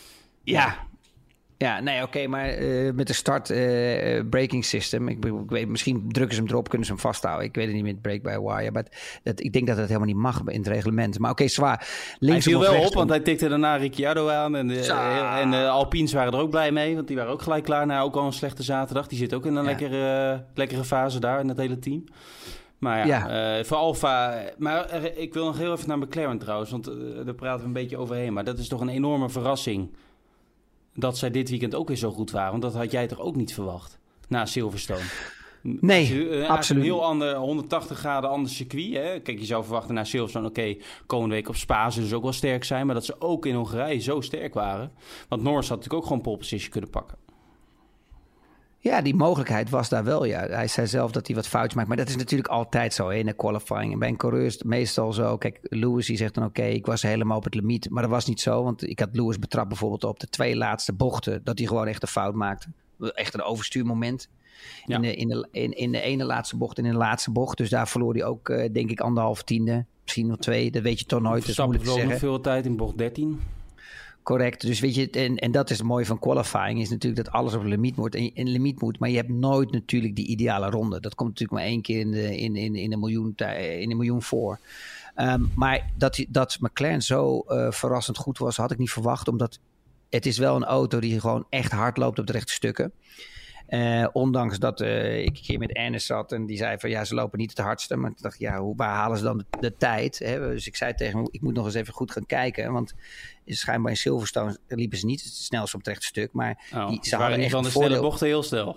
ja, nee, oké, maar met de start braking system. Ik weet, misschien drukken ze hem erop, kunnen ze hem vasthouden. Ik weet het niet met brake-by-wire. Maar ik denk dat het helemaal niet mag in het reglement. Maar oké, zwaar. Hij viel wel op, want hij tikte daarna Ricciardo aan. En de Alpines waren er ook blij mee. Want die waren ook gelijk klaar na ook al een slechte zaterdag. Die zit ook in een lekkere fase daar in het hele team. Maar voor Alfa... Maar ik wil nog heel even naar McLaren trouwens. Want daar praten we een beetje overheen. Maar dat is toch een enorme verrassing dat zij dit weekend ook weer zo goed waren. Want dat had jij toch ook niet verwacht na Silverstone? Nee, absoluut. Een heel ander, 180 graden ander circuit. Hè? Kijk, je zou verwachten na Silverstone, komende week op Spa zullen ze ook wel sterk zijn. Maar dat ze ook in Hongarije zo sterk waren. Want Norris had natuurlijk ook gewoon pole position kunnen pakken. Ja, die mogelijkheid was daar wel, ja. Hij zei zelf dat hij wat foutjes maakt. Maar dat is natuurlijk altijd zo, in de qualifying. En bij een coureur is het meestal zo. Kijk, Lewis die zegt dan ik was helemaal op het limiet. Maar dat was niet zo, want ik had Lewis betrapt bijvoorbeeld op de 2 laatste bochten. Dat hij gewoon echt een fout maakte. Echt een overstuurmoment. Ja. In de ene laatste bocht en in de laatste bocht. Dus daar verloor hij ook, denk ik, 1,5 tiende. Misschien nog 2, dat weet je toch nooit. Verstappen verloor nog veel tijd in bocht 13. Correct, dus weet je, en dat is het mooie van qualifying, is natuurlijk dat alles op limiet moet, maar je hebt nooit natuurlijk die ideale ronde. Dat komt natuurlijk maar 1 keer in de miljoen voor. Maar dat McLaren zo verrassend goed was, had ik niet verwacht, omdat het is wel een auto die gewoon echt hard loopt op de rechte stukken. Ondanks dat ik een keer met Ernest zat en die zei van ze lopen niet het hardste. Maar ik dacht, waar halen ze dan de tijd? Hè? Dus ik zei tegen hem, ik moet nog eens even goed gaan kijken. Want schijnbaar in Silverstone liepen ze niet het snelst op het rechte stuk. Maar ze waren niet van de snelle bochten heel snel.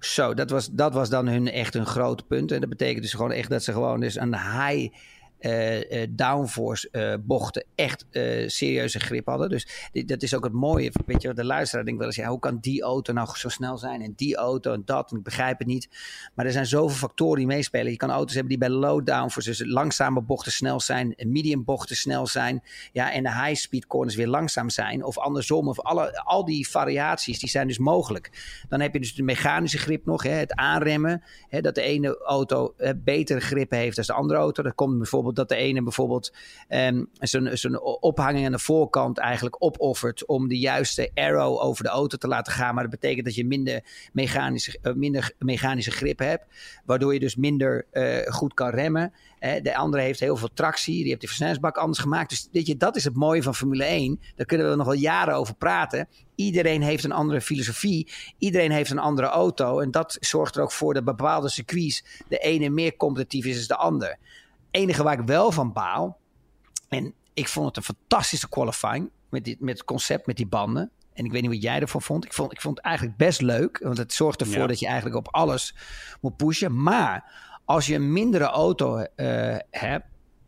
Zo, dat was dan echt hun grote punt. En dat betekent dus gewoon echt dat ze gewoon dus een high downforce bochten echt serieuze grip hadden. Dus dat is ook het mooie. Weet je, de luisteraar denkt wel eens, hoe kan die auto nou zo snel zijn en die auto en dat, en ik begrijp het niet. Maar er zijn zoveel factoren die meespelen. Je kan auto's hebben die bij low downforce, dus langzame bochten snel zijn, medium bochten snel zijn, ja, en de high speed corners weer langzaam zijn, of andersom, of al die variaties, die zijn dus mogelijk. Dan heb je dus de mechanische grip nog, het aanremmen, dat de ene auto betere grip heeft dan de andere auto. Dat komt bijvoorbeeld dat de ene bijvoorbeeld zijn ophanging aan de voorkant eigenlijk opoffert om de juiste arrow over de auto te laten gaan. Maar dat betekent dat je minder mechanische grip hebt, waardoor je dus minder goed kan remmen. De andere heeft heel veel tractie, die heeft de versnellingsbak anders gemaakt. Dus weet je, dat is het mooie van Formule 1. Daar kunnen we nog wel jaren over praten. Iedereen heeft een andere filosofie. Iedereen heeft een andere auto. En dat zorgt er ook voor dat bepaalde circuits de ene meer competitief is dan de ander. Enige waar ik wel van baal, en ik vond het een fantastische qualifying met het concept, met die banden. En ik weet niet wat jij ervan vond. Ik vond het eigenlijk best leuk, want het zorgt ervoor dat je eigenlijk op alles moet pushen. Maar als je een mindere auto hebt...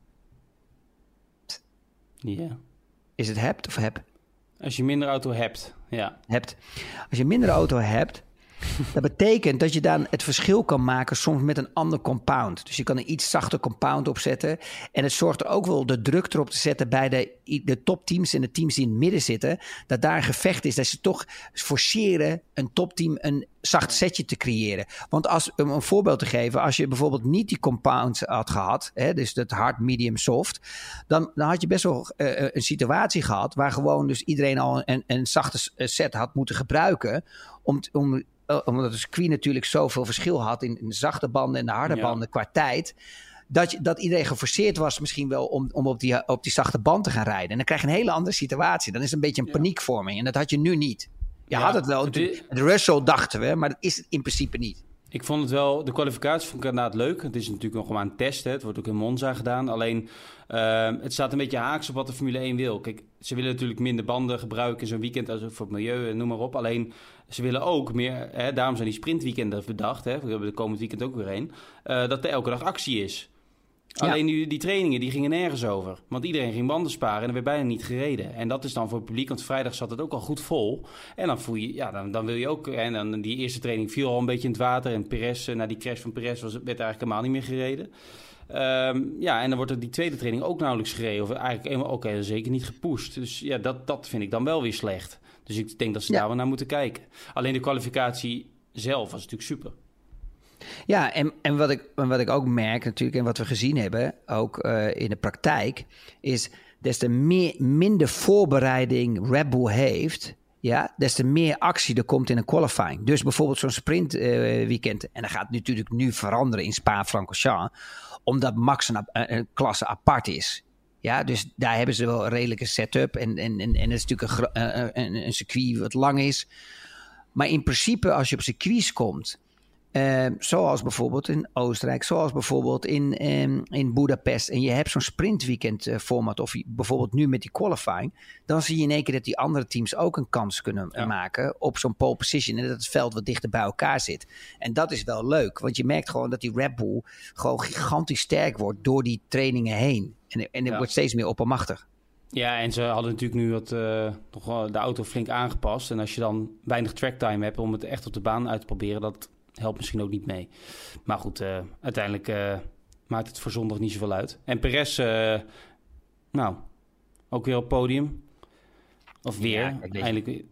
Ja. Is het hebt of heb? Als je een mindere auto hebt, ja. Als je een mindere auto hebt, dat betekent dat je dan het verschil kan maken soms met een ander compound. Dus je kan een iets zachter compound opzetten. En het zorgt er ook wel de druk erop te zetten bij de topteams en de teams die in het midden zitten. Dat daar een gevecht is. Dat ze toch forceren een topteam een zacht setje te creëren. Want om een voorbeeld te geven. Als je bijvoorbeeld niet die compounds had gehad. Dus dat hard, medium, soft. Dan had je best wel een situatie gehad. Waar gewoon dus iedereen al een zachte set had moeten gebruiken. Omdat de circuit natuurlijk zoveel verschil had in de zachte banden en de harde banden qua tijd. Dat iedereen geforceerd was misschien wel om op die zachte band te gaan rijden. En dan krijg je een hele andere situatie. Dan is het een beetje een paniekvorming. En dat had je nu niet. Je had het wel. De Russell dachten we, maar dat is het in principe niet. Ik vond het wel, de kwalificatie vond ik inderdaad leuk. Het is natuurlijk nog maar een test. Het wordt ook in Monza gedaan. Alleen, het staat een beetje haaks op wat de Formule 1 wil. Kijk, ze willen natuurlijk minder banden gebruiken in zo'n weekend als voor het milieu en noem maar op. Alleen, ze willen ook meer, daarom zijn die sprintweekenden bedacht. We hebben de komend weekend ook weer een. Dat er elke dag actie is. Ja. Alleen die trainingen, die gingen nergens over. Want iedereen ging banden sparen en er werd bijna niet gereden. En dat is dan voor het publiek, want vrijdag zat het ook al goed vol. En dan voel je, dan wil je ook... En dan die eerste training viel al een beetje in het water. En Perez, na die crash van Perez werd eigenlijk helemaal niet meer gereden. En dan wordt er die tweede training ook nauwelijks gereden. Of eigenlijk ook zeker niet gepusht. Dus ja, dat vind ik dan wel weer slecht. Dus ik denk dat ze daar wel naar moeten kijken. Alleen de kwalificatie zelf was natuurlijk super. Ja, en wat ik ook merk natuurlijk en wat we gezien hebben, ook in de praktijk, is des te minder voorbereiding Red Bull heeft, des te meer actie er komt in een qualifying. Dus bijvoorbeeld zo'n sprint weekend, en dat gaat natuurlijk nu veranderen in Spa-Francorchamps, omdat Max een klasse apart is. Ja, dus daar hebben ze wel een redelijke setup en het is natuurlijk een circuit wat lang is. Maar in principe als je op circuits komt, zoals bijvoorbeeld in Oostenrijk, zoals bijvoorbeeld in Budapest, en je hebt zo'n sprintweekend format, of bijvoorbeeld nu met die qualifying, dan zie je in één keer dat die andere teams ook een kans kunnen maken op zo'n pole position en dat het veld wat dichter bij elkaar zit. En dat is wel leuk, want je merkt gewoon dat die Red Bull gewoon gigantisch sterk wordt door die trainingen heen. En het wordt steeds meer oppermachtig. Ja, en ze hadden natuurlijk nu nog wel de auto flink aangepast. En als je dan weinig tracktime hebt om het echt op de baan uit te proberen, dat helpt misschien ook niet mee. Maar goed, uiteindelijk maakt het voor zondag niet zoveel uit. En Perez, ook weer op podium. Of weer. Ja, eigenlijk,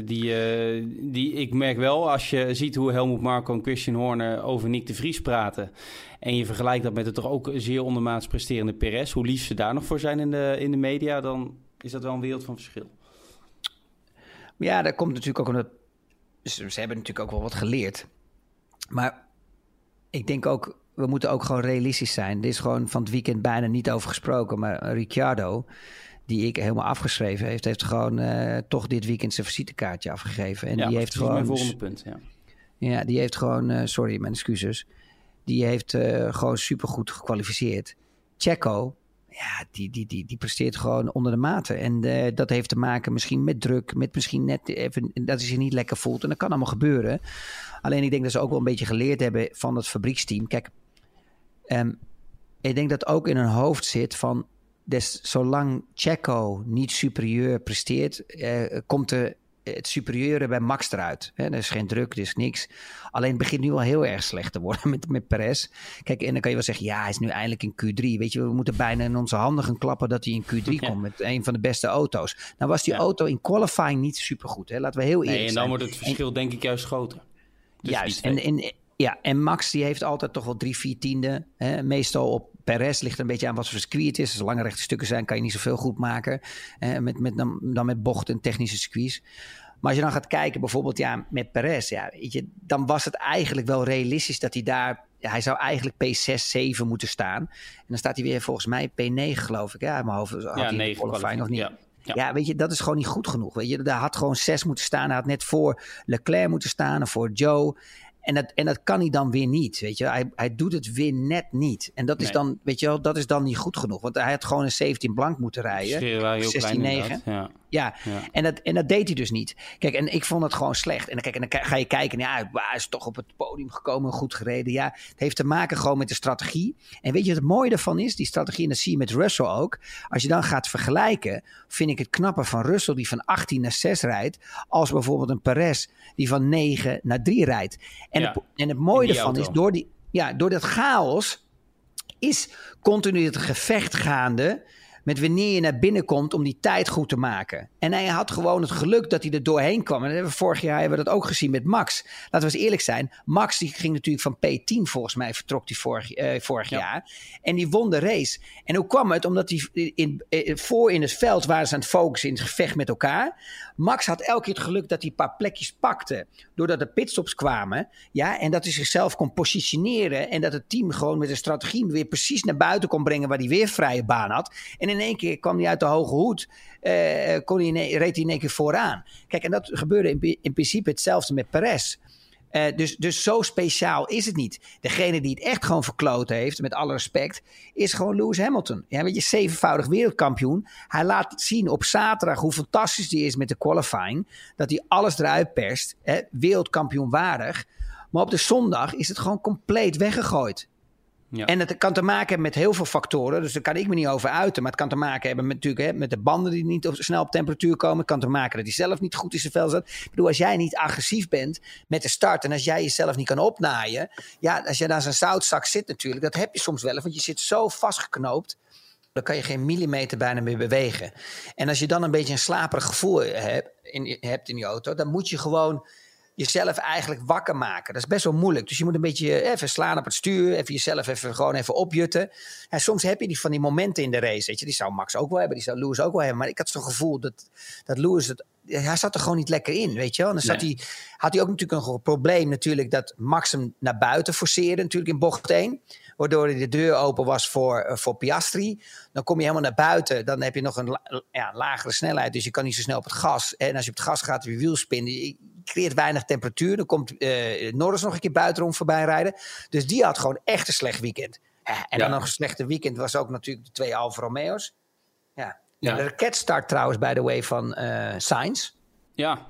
ik merk wel, als je ziet hoe Helmut Marko en Christian Horner over Nick de Vries praten, en je vergelijkt dat met het toch ook zeer ondermaats presterende Perez, hoe lief ze daar nog voor zijn in de media, dan is dat wel een wereld van verschil. Ja, dat komt natuurlijk ook omdat ze hebben natuurlijk ook wel wat geleerd. Maar ik denk ook, we moeten ook gewoon realistisch zijn. Er is gewoon van het weekend bijna niet over gesproken. Maar Ricciardo, die ik helemaal afgeschreven heeft gewoon toch dit weekend zijn visitekaartje afgegeven. En die heeft gewoon, mijn volgende punt, ja, die heeft gewoon, sorry, mijn excuses. Die heeft gewoon supergoed gekwalificeerd. Checo, ja, die presteert gewoon onder de mate. En dat heeft te maken misschien met druk, met misschien net even dat hij zich niet lekker voelt. En dat kan allemaal gebeuren. Alleen ik denk dat ze ook wel een beetje geleerd hebben van het fabrieksteam. Kijk, ik denk dat ook in hun hoofd zit van... zolang Checo niet superieur presteert, komt het superieure bij Max eruit. Er is geen druk, er is niks. Alleen het begint nu al heel erg slecht te worden met Perez. Kijk, en dan kan je wel zeggen, ja, hij is nu eindelijk in Q3. Weet je, we moeten bijna in onze handen gaan klappen dat hij in Q3 komt met een van de beste auto's. Nou was die auto in qualifying niet supergoed. Laten we heel eerlijk zijn. En dan wordt het verschil denk ik juist groter. Juist, en Max die heeft altijd toch wel 3-4 tienden. Meestal op Perez ligt een beetje aan wat voor circuit het is. Als er lange rechte stukken zijn, kan je niet zoveel goed maken. Dan met bochten en technische circuits. Maar als je dan gaat kijken bijvoorbeeld met Perez... weet je, dan was het eigenlijk wel realistisch dat hij daar... hij zou eigenlijk P6, 7 moeten staan. En dan staat hij weer volgens mij P9 geloof ik. Ja, in mijn hoofd had hij 9 qualifying nog niet. Ja, weet je, dat is gewoon niet goed genoeg. Weet je, daar had gewoon 6 moeten staan. Hij had net voor Leclerc moeten staan of voor Joe... En dat kan hij dan weer niet, weet je. Hij doet het weer net niet. En dat is dan, weet je wel, dat is dan niet goed genoeg. Want hij had gewoon een 17 blank moeten rijden. 16-9. Ja. En dat deed hij dus niet. Kijk, en ik vond het gewoon slecht. En dan ga je kijken, hij is toch op het podium gekomen, goed gereden. Ja, het heeft te maken gewoon met de strategie. En weet je wat het mooie daarvan is? Die strategie, en dat zie je met Russell ook. Als je dan gaat vergelijken, vind ik het knapper van Russell die van 18 naar 6 rijdt, als bijvoorbeeld een Perez die van 9 naar 3 rijdt. En het mooie ervan is, door dat chaos is continu het gevecht gaande met wanneer je naar binnen komt om die tijd goed te maken. En hij had gewoon het geluk dat hij er doorheen kwam. En vorig jaar hebben we dat ook gezien met Max. Laten we eens eerlijk zijn. Max die ging natuurlijk van P10 volgens mij, vertrok hij vorig jaar. En die won de race. En hoe kwam het? Omdat hij voor in het veld waren ze aan het focussen in het gevecht met elkaar. Max had elke keer het geluk dat hij een paar plekjes pakte. Doordat er pitstops kwamen. Ja, en dat hij zichzelf kon positioneren. En dat het team gewoon met een strategie weer precies naar buiten kon brengen waar hij weer vrije baan had. En in één keer kwam hij uit de hoge hoed. Reed hij in één keer vooraan. Kijk, en dat gebeurde in principe hetzelfde met Perez. Dus zo speciaal is het niet. Degene die het echt gewoon verkloot heeft, met alle respect, is gewoon Lewis Hamilton. Ja, weet je, 7-voudig wereldkampioen. Hij laat zien op zaterdag hoe fantastisch die is met de qualifying. Dat hij alles eruit perst. Wereldkampioen waardig. Maar op de zondag is het gewoon compleet weggegooid. Ja. En het kan te maken hebben met heel veel factoren. Dus daar kan ik me niet over uiten. Maar het kan te maken hebben met de banden die niet snel op temperatuur komen. Het kan te maken dat hij zelf niet goed in zijn vel zat. Ik bedoel, als jij niet agressief bent met de start. En als jij jezelf niet kan opnaaien. Ja, als je naar zo'n zoutzak zit natuurlijk. Dat heb je soms wel. Want je zit zo vastgeknoopt. Dan kan je geen millimeter bijna meer bewegen. En als je dan een beetje een slaperig gevoel hebt in je auto. Dan moet je gewoon jezelf eigenlijk wakker maken. Dat is best wel moeilijk. Dus je moet een beetje even slaan op het stuur. Even jezelf even opjutten. En soms heb je van die momenten in de race. Weet je, die zou Max ook wel hebben. Die zou Lewis ook wel hebben. Maar ik had zo'n gevoel dat Lewis hij zat er gewoon niet lekker in, weet je wel. En dan had hij ook natuurlijk nog een probleem natuurlijk dat Max hem naar buiten forceerde natuurlijk in bocht 1. Waardoor de deur open was voor Piastri. Dan kom je helemaal naar buiten. Dan heb je nog een lagere snelheid. Dus je kan niet zo snel op het gas. En als je op het gas gaat, heb je wielspin. Je creëert weinig temperatuur. Dan komt Norris nog een keer buitenom voorbij rijden. Dus die had gewoon echt een slecht weekend. Dan nog een slechte weekend was ook natuurlijk de 2 Alfa Romeo's. Ja. De raketstart trouwens, by the way, van Sainz. Ja,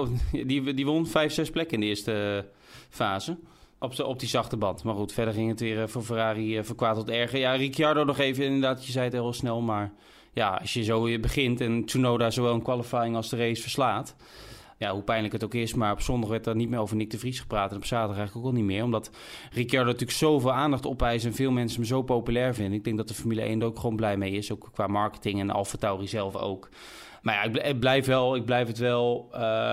die won 5-6 plekken in de eerste fase. Op die zachte band. Maar goed, verder ging het weer voor Ferrari van kwaad tot erger. Ja, Ricciardo nog even, inderdaad, je zei het heel snel. Maar ja, als je zo weer begint en Tsunoda zowel een qualifying als de race verslaat. Ja, hoe pijnlijk het ook is. Maar op zondag werd er niet meer over Nick de Vries gepraat. En op zaterdag eigenlijk ook al niet meer. Omdat Ricciardo natuurlijk zoveel aandacht opeist en veel mensen hem zo populair vinden. Ik denk dat de Formule 1 er ook gewoon blij mee is. Ook qua marketing en AlphaTauri zelf ook. Maar ja, ik blijf het wel.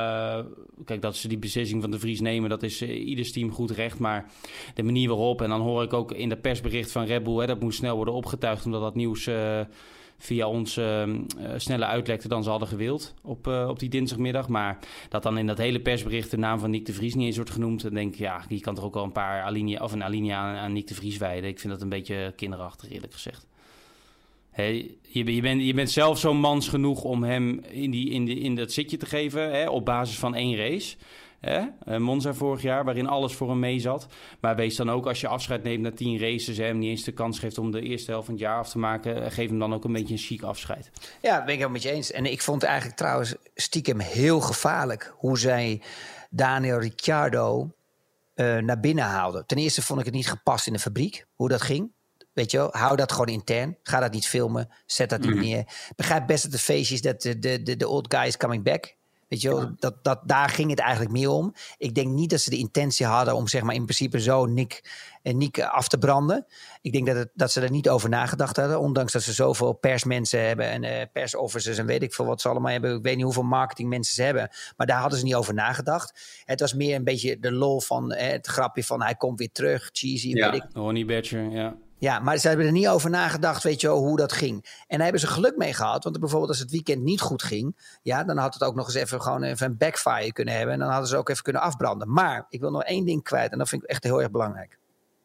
Kijk, dat ze die beslissing van de Vries nemen, dat is ieders team goed recht. Maar de manier waarop, en dan hoor ik ook in dat persbericht van Red Bull, dat moet snel worden opgetuigd, omdat dat nieuws via ons sneller uitlekte dan ze hadden gewild op die dinsdagmiddag. Maar dat dan in dat hele persbericht de naam van Nick de Vries niet eens wordt genoemd, dan denk ik, ja, je kan toch ook wel een paar een alinea aan Nick de Vries wijden. Ik vind dat een beetje kinderachtig, eerlijk gezegd. Hey, je bent zelf zo mans genoeg om hem in dat zitje te geven, op basis van 1 race. Monza vorig jaar, waarin alles voor hem mee zat. Maar wees dan ook, als je afscheid neemt na 10 races, hem niet eens de kans geeft om de eerste helft van het jaar af te maken, geef hem dan ook een beetje een chic afscheid. Ja, ben ik helemaal met je eens. En ik vond eigenlijk trouwens stiekem heel gevaarlijk hoe zij Daniel Ricciardo naar binnen haalde. Ten eerste vond ik het niet gepast in de fabriek, hoe dat ging. Weet je wel, hou dat gewoon intern. Ga dat niet filmen, zet dat niet neer. Begrijp best dat de feestjes, dat de old guy is coming back. Weet je wel, daar ging het eigenlijk meer om. Ik denk niet dat ze de intentie hadden om zeg maar in principe zo Nick af te branden. Ik denk dat ze er niet over nagedacht hadden. Ondanks dat ze zoveel persmensen hebben en persofficers en weet ik veel wat ze allemaal hebben. Ik weet niet hoeveel marketingmensen ze hebben. Maar daar hadden ze niet over nagedacht. Het was meer een beetje de lol van het grapje van hij komt weer terug. Cheesy, ja, weet ik. Honey Badger, ja. Ja, maar ze hebben er niet over nagedacht, weet je wel, hoe dat ging. En daar hebben ze geluk mee gehad. Want bijvoorbeeld als het weekend niet goed ging, ja, dan had het ook nog eens even een backfire kunnen hebben. En dan hadden ze ook even kunnen afbranden. Maar ik wil nog 1 ding kwijt en dat vind ik echt heel erg belangrijk.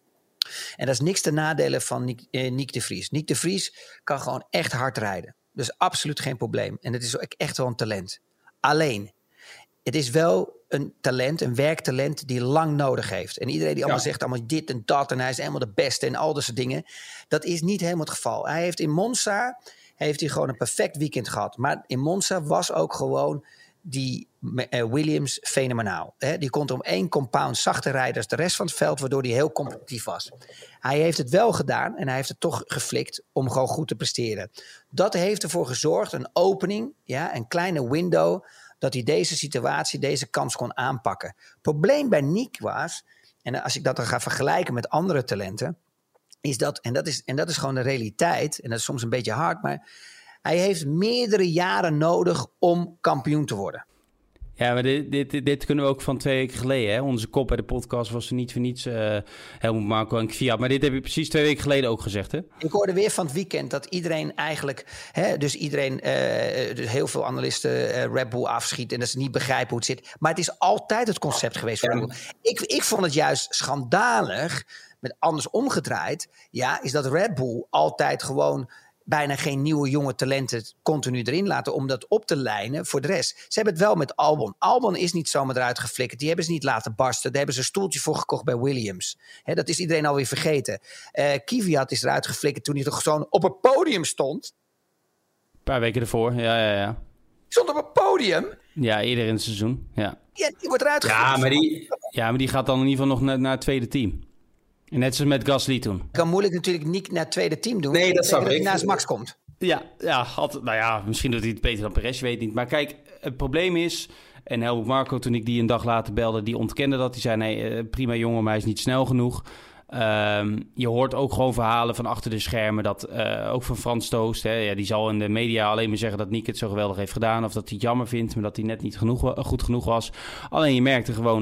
En dat is niks ten nadele van Nick de Vries. Nick de Vries kan gewoon echt hard rijden. Dus absoluut geen probleem. En het is echt wel een talent. Alleen, het is wel een talent, een werktalent die lang nodig heeft. En iedereen die allemaal zegt allemaal dit en dat en hij is helemaal de beste en al dat soort dingen. Dat is niet helemaal het geval. Hij heeft in Monza gewoon een perfect weekend gehad. Maar in Monza was ook gewoon die Williams fenomenaal. Die kon om 1 compound zachter rijden als de rest van het veld, waardoor hij heel competitief was. Hij heeft het wel gedaan en hij heeft het toch geflikt om gewoon goed te presteren. Dat heeft ervoor gezorgd, een opening, ja, een kleine window, dat hij deze situatie, deze kans kon aanpakken. Het probleem bij Nick was, en als ik dat dan ga vergelijken met andere talenten, is dat, en dat is gewoon de realiteit, en dat is soms een beetje hard, maar hij heeft meerdere jaren nodig om kampioen te worden. Ja, maar dit kunnen we ook van 2 weken geleden. Hè? Onze kop bij de podcast was er niet voor niets Helmut Marko en Kvyat. Maar dit heb je precies 2 weken geleden ook gezegd, hè? Ik hoorde weer van het weekend dat iedereen eigenlijk, dus heel veel analisten Red Bull afschiet en dat ze niet begrijpen hoe het zit. Maar het is altijd het concept geweest voor Red Bull. Ik vond het juist schandalig, met anders omgedraaid, ja, is dat Red Bull altijd gewoon bijna geen nieuwe jonge talenten continu erin laten om dat op te lijnen voor de rest. Ze hebben het wel met Albon. Albon is niet zomaar eruit geflikkerd. Die hebben ze niet laten barsten. Daar hebben ze een stoeltje voor gekocht bij Williams. Dat is iedereen alweer vergeten. Kvyat is eruit geflikkerd toen hij toch gewoon op het podium stond. Een paar weken ervoor, ja. Stond op het podium? Ja, eerder in het seizoen, ja. Ja, die wordt eruit geflikkerd. Maar die gaat dan in ieder geval nog naar het tweede team. Net zoals met Gasly toen. Ik kan moeilijk natuurlijk niet naar het tweede team doen. Nee, dat zou ik. Dat hij naast Max komt. Ja, altijd, nou ja, misschien doet hij het beter dan Perez, je weet niet. Maar kijk, het probleem is, en Helmut Marko toen ik die een dag later belde, die ontkende dat. Die zei, nee, prima jongen, maar hij is niet snel genoeg. Je hoort ook gewoon verhalen van achter de schermen, dat ook van Frans Toost, die zal in de media alleen maar zeggen dat Nick het zo geweldig heeft gedaan, of dat hij het jammer vindt, maar dat hij net niet goed genoeg was. Alleen je merkte gewoon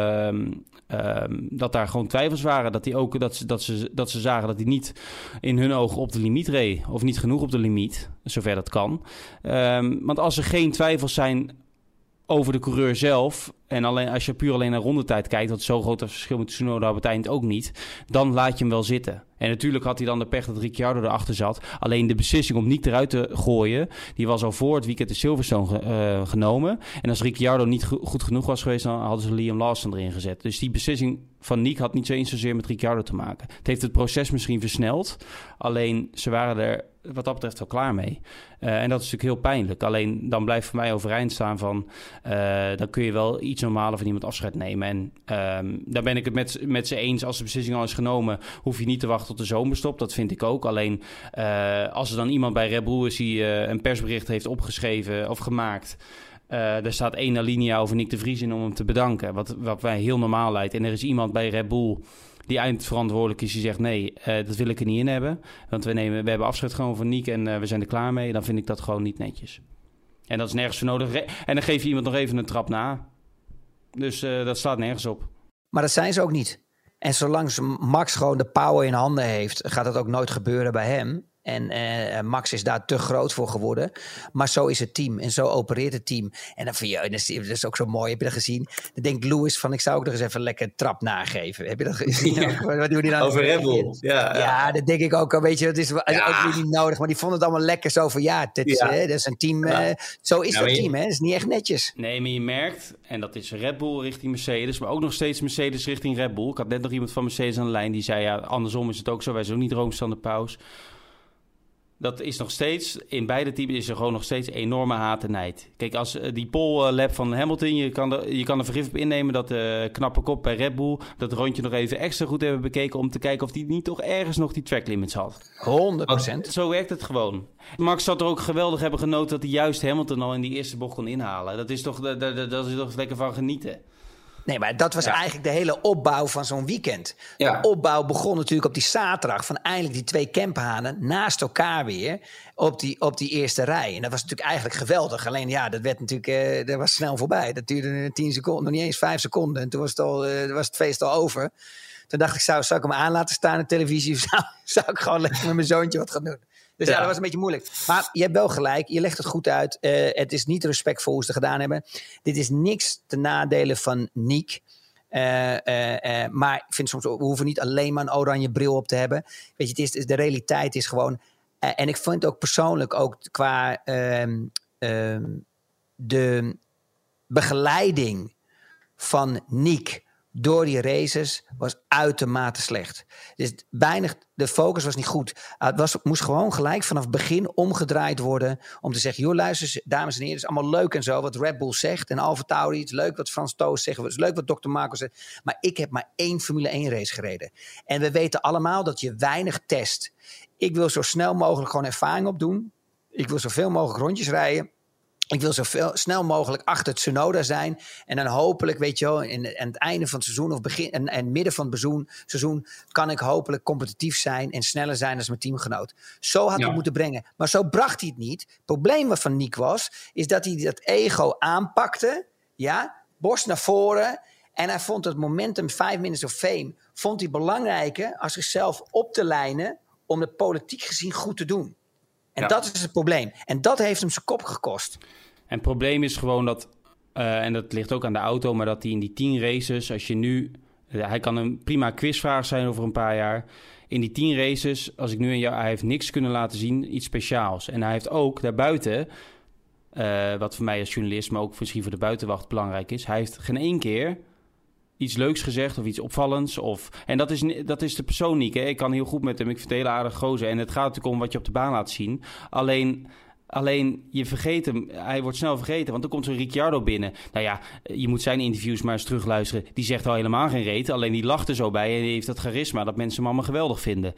dat daar gewoon twijfels waren, dat ze zagen dat hij niet in hun ogen op de limiet reed, of niet genoeg op de limiet, zover dat kan. Want als er geen twijfels zijn over de coureur zelf, en als je puur alleen naar rondetijd kijkt, want zo'n groot verschil met Tsunoda op het eind ook niet, dan laat je hem wel zitten. En natuurlijk had hij dan de pech dat Ricciardo erachter zat. Alleen de beslissing om Nick eruit te gooien, die was al voor het weekend de Silverstone genomen. En als Ricciardo niet goed genoeg was geweest, dan hadden ze Liam Lawson erin gezet. Dus die beslissing van Nick had niet eens zozeer met Ricciardo te maken. Het heeft het proces misschien versneld. Alleen ze waren er wat dat betreft wel klaar mee. En dat is natuurlijk heel pijnlijk. Alleen dan blijft voor mij overeind staan van, dan kun je wel iets normaler van iemand afscheid nemen. En daar ben ik het met ze eens. Als de beslissing al is genomen, hoef je niet te wachten tot de zomerstop. Dat vind ik ook. Alleen als er dan iemand bij Red Bull is die een persbericht heeft opgeschreven of gemaakt, er staat 1 alinea over Nick de Vries in om hem te bedanken. Wat mij heel normaal lijkt. En er is iemand bij Red Bull die eindverantwoordelijk is, die zegt nee, dat wil ik er niet in hebben. Want we hebben afscheid genomen van Nick en we zijn er klaar mee. Dan vind ik dat gewoon niet netjes. En dat is nergens voor nodig. En dan geef je iemand nog even een trap na. Dus dat slaat nergens op. Maar dat zijn ze ook niet. En zolang Max gewoon de power in handen heeft, gaat dat ook nooit gebeuren bij hem. En Max is daar te groot voor geworden. Maar zo is het team. En zo opereert het team. En dan vind je, dat is ook zo mooi. Heb je dat gezien? Dan denkt Lewis van, ik zou ook nog eens even lekker trap nageven. Heb je dat gezien? Ja. Wat doen die dan? Over Red Bull. Ja, dat denk ik ook. Weet je, dat is ook weer niet nodig. Maar die vonden het allemaal lekker zo van, dat is een team. Zo is dat team. Dat is niet echt netjes. Nee, maar je merkt, en dat is Red Bull richting Mercedes, maar ook nog steeds Mercedes richting Red Bull. Ik had net nog iemand van Mercedes aan de lijn die zei, andersom is het ook zo. Wij zijn ook niet roomstaande paus. dat is nog steeds, in beide teams is er gewoon nog steeds enorme haat en nijd. Kijk, als die pole-lap van Hamilton, je kan er vergif op innemen dat de knappe kop bij Red Bull dat rondje nog even extra goed hebben bekeken om te kijken of hij niet toch ergens nog die track limits had. 100%. Zo werkt het gewoon. Max had er ook geweldig hebben genoten dat hij juist Hamilton al in die eerste bocht kon inhalen. Dat is toch lekker van genieten. Nee, maar dat was eigenlijk de hele opbouw van zo'n weekend. Ja. De opbouw begon natuurlijk op die zaterdag van eindelijk die 2 Kemphanen naast elkaar weer op die eerste rij. En dat was natuurlijk eigenlijk geweldig. Alleen dat werd natuurlijk, dat was snel voorbij. Dat duurde 10 seconden, nog niet eens 5 seconden. En toen was het feest al over. Toen dacht ik, zou ik hem aan laten staan op televisie? Of zou ik gewoon lekker met mijn zoontje wat gaan doen? Dus dat was een beetje moeilijk. Maar je hebt wel gelijk, je legt het goed uit. Het is niet respectvol hoe ze het gedaan hebben. Dit is niks ten nadele van Nick. Maar ik vind soms, we hoeven niet alleen maar een oranje bril op te hebben. Weet je, de realiteit is gewoon... en ik vind ook persoonlijk, ook qua de begeleiding van Nick door die races was uitermate slecht. Dus de focus was niet goed. Het moest gewoon gelijk vanaf het begin omgedraaid worden om te zeggen, joh, luister, dames en heren, het is allemaal leuk en zo wat Red Bull zegt en AlphaTauri, het is leuk wat Frans Toos zegt, het is leuk wat Dr. Marco zegt, maar ik heb maar 1 Formule 1 race gereden. En we weten allemaal dat je weinig test. Ik wil zo snel mogelijk gewoon ervaring opdoen. Ik wil zoveel mogelijk rondjes rijden. Ik wil zo snel mogelijk achter Tsunoda zijn. En dan hopelijk, weet je wel, aan het einde van het seizoen of begin en midden van het seizoen kan ik hopelijk competitief zijn en sneller zijn als mijn teamgenoot. Zo had hij het moeten brengen. Maar zo bracht hij het niet. Het probleem van Nick is dat hij dat ego aanpakte. Ja, borst naar voren. En hij vond het momentum 5 minutes of fame vond hij belangrijker als zichzelf op te lijnen om het politiek gezien goed te doen. En dat is het probleem. En dat heeft hem zijn kop gekost. En het probleem is gewoon dat, en dat ligt ook aan de auto, maar dat hij in die 10 races, als je nu, hij kan een prima quizvraag zijn over een paar jaar. In die 10 races, als ik nu aan jou, hij heeft niks kunnen laten zien, iets speciaals. En hij heeft ook daarbuiten, wat voor mij als journalist, maar ook misschien voor de buitenwacht belangrijk is, hij heeft geen 1 keer iets leuks gezegd of iets opvallends. En dat is de persoon niet. Hè? Ik kan heel goed met hem. Ik vind het een hele aardige gozer. En het gaat natuurlijk om wat je op de baan laat zien. Alleen je vergeet hem. Hij wordt snel vergeten. Want dan komt zo'n Ricciardo binnen. Nou ja, je moet zijn interviews maar eens terugluisteren. Die zegt al helemaal geen reet. Alleen die lacht er zo bij. En die heeft dat charisma dat mensen hem allemaal geweldig vinden.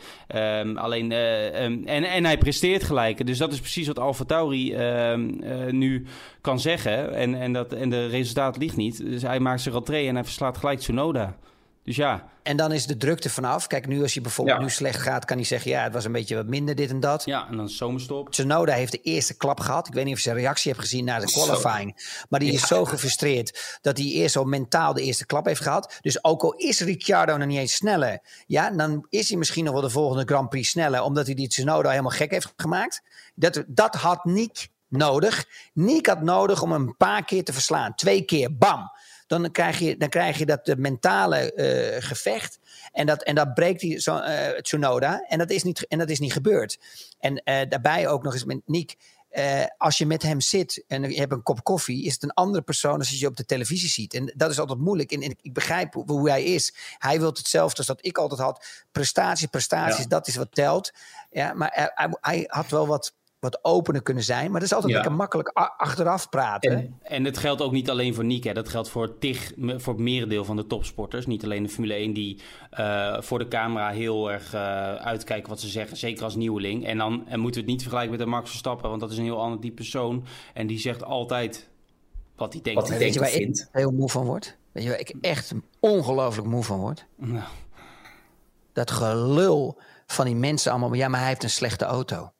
En hij presteert gelijk. Dus dat is precies wat AlphaTauri nu kan zeggen. En de resultaat ligt niet. Dus hij maakt zijn rentree en hij verslaat gelijk Tsunoda. Dus ja. En dan is de drukte vanaf. Kijk, nu als je bijvoorbeeld nu slecht gaat, kan hij zeggen, het was een beetje wat minder dit en dat. Ja, en dan is zomerstop. Tsunoda heeft de eerste klap gehad. Ik weet niet of je zijn reactie hebt gezien na de qualifying. Maar die is zo gefrustreerd dat hij eerst al mentaal de eerste klap heeft gehad. Dus ook al is Ricciardo nog niet eens sneller, dan is hij misschien nog wel de volgende Grand Prix sneller, omdat hij die Tsunoda helemaal gek heeft gemaakt. Dat had Nick nodig. Nick had nodig om hem een paar keer te verslaan. 2 keer, bam. Dan krijg je dat mentale gevecht. En dat breekt die Tsunoda. En dat is niet gebeurd. En daarbij ook nog eens met Nick. Als je met hem zit en je hebt een kop koffie, is het een andere persoon dan als je op de televisie ziet. En dat is altijd moeilijk. En ik begrijp hoe hij is. Hij wil hetzelfde als dat ik altijd had. Prestaties, dat is wat telt. Ja, maar hij had wel wat opener kunnen zijn. Maar dat is altijd lekker makkelijk achteraf praten. En het geldt ook niet alleen voor Nick. Hè. Dat geldt voor het merendeel van de topsporters. Niet alleen de Formule 1 die voor de camera heel erg uitkijken wat ze zeggen. Zeker als nieuweling. En dan moeten we het niet vergelijken met de Max Verstappen. Want dat is een heel ander type persoon. En die zegt altijd wat hij denkt. Weet je waar ik heel moe van word? Weet je waar ik echt ongelooflijk moe van word? Nou. Dat gelul van die mensen allemaal. Ja, maar hij heeft een slechte auto.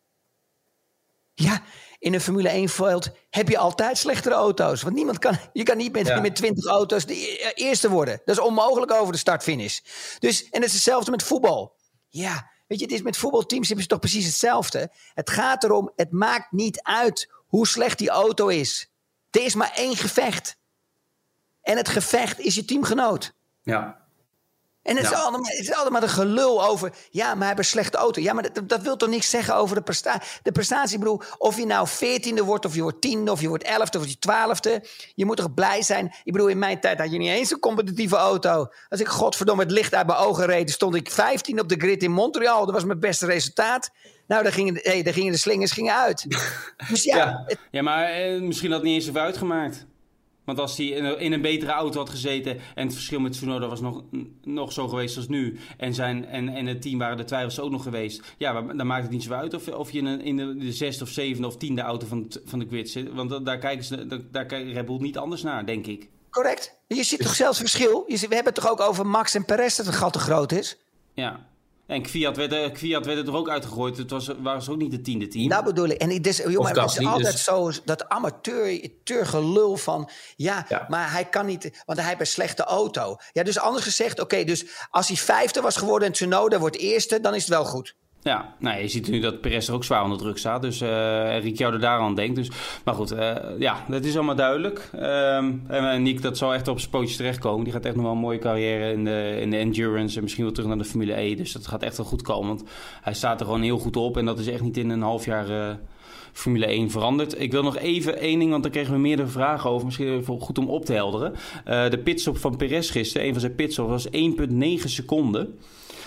Ja, in een Formule 1-veld heb je altijd slechtere auto's. Want je kan niet met 20 auto's de eerste worden. Dat is onmogelijk over de start-finish. Dus, en het is hetzelfde met voetbal. Ja, weet je, het is met voetbalteams hebben ze toch precies hetzelfde. Het gaat erom, het maakt niet uit hoe slecht die auto is. Er is maar 1 gevecht. En het gevecht is je teamgenoot. Ja. En het is allemaal een gelul over, maar hij heeft een slechte auto. Ja, maar dat wil toch niks zeggen over de prestatie. Ik bedoel, of je nou 14e wordt, of je wordt 10e, of je wordt 11e, of je 12e. Je moet toch blij zijn. Ik bedoel, in mijn tijd had je niet eens een competitieve auto. Als ik godverdomme het licht uit mijn ogen reed, stond ik 15 op de grid in Montreal. Dat was mijn beste resultaat. Nou, daar gingen de slingers uit. Dus ja, maar misschien had het niet eens even uitgemaakt. Want als hij in een betere auto had gezeten en het verschil met Tsunoda was nog zo geweest als nu. En het team waren de twijfels ook nog geweest. Ja, dan maakt het niet zo uit of je in de 6e of 7e of 10e auto van de grid zit. Want daar kijkt Red Bull niet anders naar, denk ik. Correct. Je ziet toch zelfs verschil? We hebben het toch ook over Max en Perez dat het gat te groot is? Ja. En Kvyat werd er toch ook uitgegooid. Waren ze ook niet de 10e team. Nou bedoel ik. En het is altijd zo dat amateur gelul van... Ja, maar hij kan niet... Want hij heeft een slechte auto. Ja, dus anders gezegd... Oké, dus als hij 5e was geworden en Tsunoda wordt eerste... dan is het wel goed. Ja, je ziet nu dat Perez er ook zwaar onder druk staat. Dus Ricciardo daaraan denkt. Dus, maar goed, dat is allemaal duidelijk. En Nick, dat zal echt op zijn pootjes terechtkomen. Die gaat echt nog wel een mooie carrière in de endurance. En misschien wel terug naar de Formule E. Dus dat gaat echt wel goed komen. Want hij staat er gewoon heel goed op. En dat is echt niet in een half jaar Formule 1 veranderd. Ik wil nog even één ding, want daar kregen we meerdere vragen over. Misschien even goed om op te helderen. De pitstop van Perez gisteren, een van zijn pitstops, was 1,9 seconden.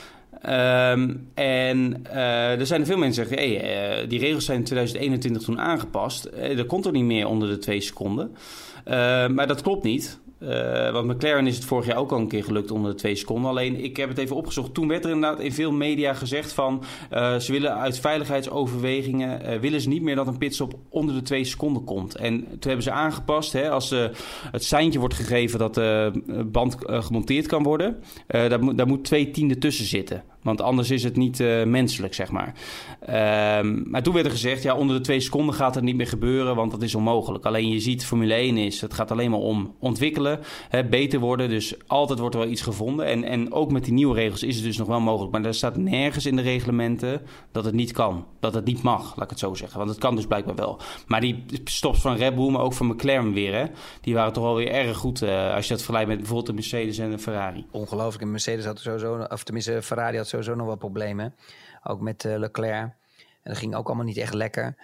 Er zijn er veel mensen die zeggen... die regels zijn in 2021 toen aangepast. Er komt er niet meer onder de 2 seconden. Maar dat klopt niet. Want McLaren is het vorig jaar ook al een keer gelukt onder de 2 seconden. Alleen, ik heb het even opgezocht. Toen werd er inderdaad in veel media gezegd van... ze willen uit veiligheidsoverwegingen... willen ze niet meer dat een pitstop onder de 2 seconden komt. En toen hebben ze aangepast... als het seintje wordt gegeven dat de band gemonteerd kan worden... daar moet 2/10 tussen zitten. Want anders is het niet menselijk, zeg maar. Maar toen werd er gezegd... ja, onder de 2 seconden gaat het niet meer gebeuren... want dat is onmogelijk. Alleen je ziet, Formule 1 het gaat alleen maar om ontwikkelen... beter worden, dus altijd wordt er wel iets gevonden. En ook met die nieuwe regels is het dus nog wel mogelijk. Maar er staat nergens in de reglementen dat het niet kan. Dat het niet mag, laat ik het zo zeggen. Want het kan dus blijkbaar wel. Maar die stops van Red Bull, maar ook van McLaren weer... die waren toch wel weer erg goed... als je dat vergelijkt met bijvoorbeeld de Mercedes en de Ferrari. Ongelooflijk. En Mercedes had sowieso... of tenminste, Ferrari had sowieso nog wel problemen. Ook met Leclerc. En dat ging ook allemaal niet echt lekker.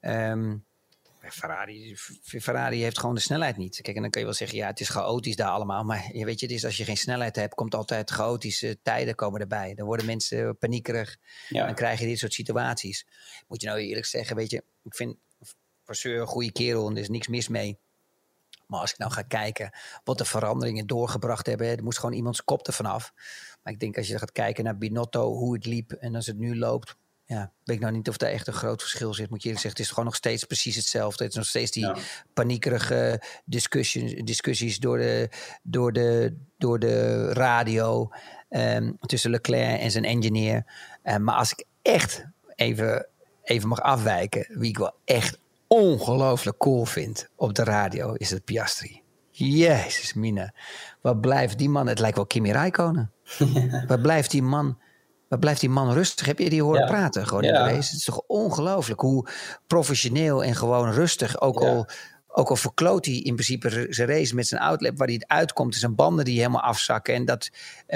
Ferrari heeft gewoon de snelheid niet. Kijk, en dan kun je wel zeggen, ja, het is chaotisch daar allemaal. Maar je weet je, het is, als je geen snelheid hebt, komt altijd chaotische tijden komen erbij. Dan worden mensen paniekerig. Ja. Dan krijg je dit soort situaties. Moet je nou eerlijk zeggen, weet je, ik vind Vasseur een goede kerel en er is niks mis mee. Maar als ik nou ga kijken wat de veranderingen doorgebracht hebben, er moest gewoon iemands kop ervan af. Maar ik denk als je gaat kijken naar Binotto, hoe het liep en als het nu loopt, ja, weet ik nou niet of daar echt een groot verschil zit. Moet je eerlijk zeggen, het is gewoon nog steeds precies hetzelfde. Het is nog steeds die paniekerige discussies door de radio tussen Leclerc en zijn engineer. Maar als ik echt even mag afwijken, wie ik wel echt ongelooflijk cool vind op de radio, is het Piastri. Jezus mina. Wat blijft die man? Het lijkt wel Kimi Räikkönen. Wat blijft die man rustig? Heb je die horen praten? Gewoon in de race? Het is toch ongelooflijk hoe professioneel en gewoon rustig. Ook al verkloot hij in principe zijn race met zijn outlap waar hij het uitkomt. Zijn banden die helemaal afzakken. En dat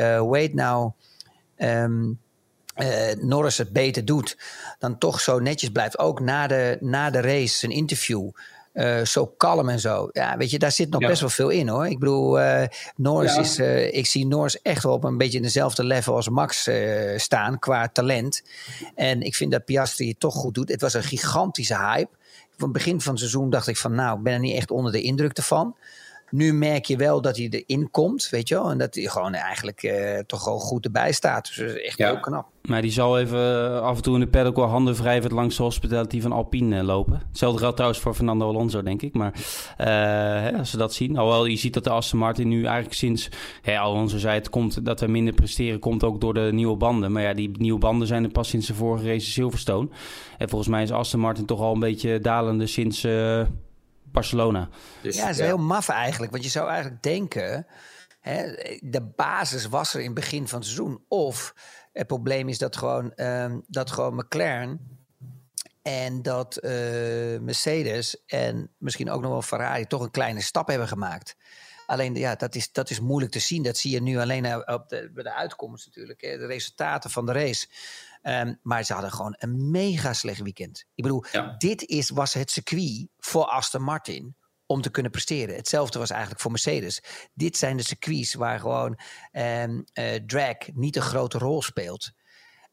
Norris het beter doet. Dan toch zo netjes blijft. Ook na de race, zijn interview. Zo kalm en zo. Ja, weet je, daar zit nog best wel veel in, hoor. Ik bedoel, Norris is... ik zie Norris echt wel op een beetje in dezelfde level als Max staan, qua talent. En ik vind dat Piastri het toch goed doet. Het was een gigantische hype. Van het begin van het seizoen dacht ik van, nou, ik ben er niet echt onder de indruk ervan. Nu merk je wel dat hij erin komt, weet je wel. En dat hij gewoon eigenlijk toch gewoon goed erbij staat. Dus dat is echt heel knap. Maar die zal even af en toe in de paddock wel handen wrijvend langs de hospitality van Alpine lopen. Hetzelfde geldt trouwens voor Fernando Alonso, denk ik. Maar als ze dat zien. Alhoewel, je ziet dat de Aston Martin nu eigenlijk sinds Alonso zei het komt dat we minder presteren, komt ook door de nieuwe banden. Maar ja, die nieuwe banden zijn er pas sinds de vorige race Silverstone. En volgens mij is Aston Martin toch al een beetje dalende sinds Barcelona. Dus, ja, dat is heel maf eigenlijk. Want je zou eigenlijk denken, de basis was er in het begin van het seizoen. Of het probleem is dat gewoon McLaren en dat Mercedes en misschien ook nog wel Ferrari toch een kleine stap hebben gemaakt. Alleen ja, dat is moeilijk te zien. Dat zie je nu alleen bij de uitkomst natuurlijk. De resultaten van de race. Maar ze hadden gewoon een mega slecht weekend. Ik bedoel, dit was het circuit voor Aston Martin om te kunnen presteren. Hetzelfde was eigenlijk voor Mercedes. Dit zijn de circuits waar gewoon drag niet een grote rol speelt.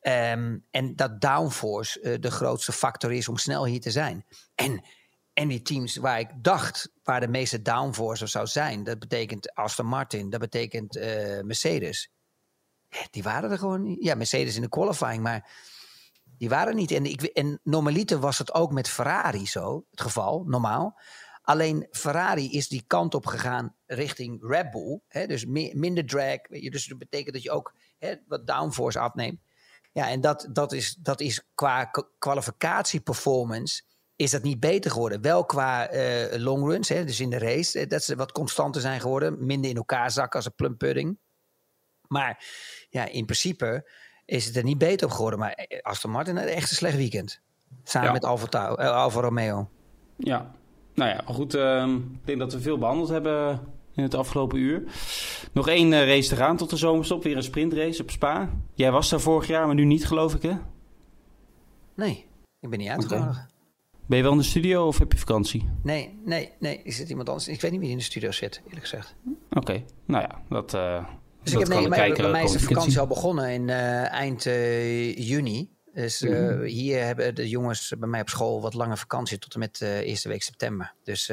En dat downforce de grootste factor is om snel hier te zijn. En die teams waar ik dacht waar de meeste downforce zou zijn, dat betekent Aston Martin, dat betekent Mercedes. Die waren er gewoon niet. Ja, Mercedes in de qualifying, maar die waren niet. En normaliter was het ook met Ferrari zo, het geval, normaal. Alleen Ferrari is die kant op gegaan richting Red Bull. Hè, dus minder drag. Dus dat betekent dat je ook wat downforce afneemt. Ja, en dat is qua kwalificatieperformance is dat niet beter geworden. Wel qua longruns, dus in de race. Dat ze wat constanter zijn geworden. Minder in elkaar zakken als een plum pudding. Maar ja, in principe is het er niet beter op geworden. Maar Aston Martin had echt een slecht weekend. Samen met Alfa Romeo. Ja, nou ja, goed. Ik denk dat we veel behandeld hebben in het afgelopen uur. Nog 1 race te gaan tot de zomerstop. Weer een sprintrace op Spa. Jij was daar vorig jaar, maar nu niet, geloof ik, hè? Nee, ik ben niet uitgenodigd. Okay. Ben je wel in de studio of heb je vakantie? Nee. Er zit iemand anders. Ik weet niet wie in de studio zit, eerlijk gezegd. Oké, nou ja, dat dus ik heb bij mij is de vakantie al begonnen in eind juni. Dus hier hebben de jongens bij mij op school wat lange vakantie tot en met de eerste week september. Dus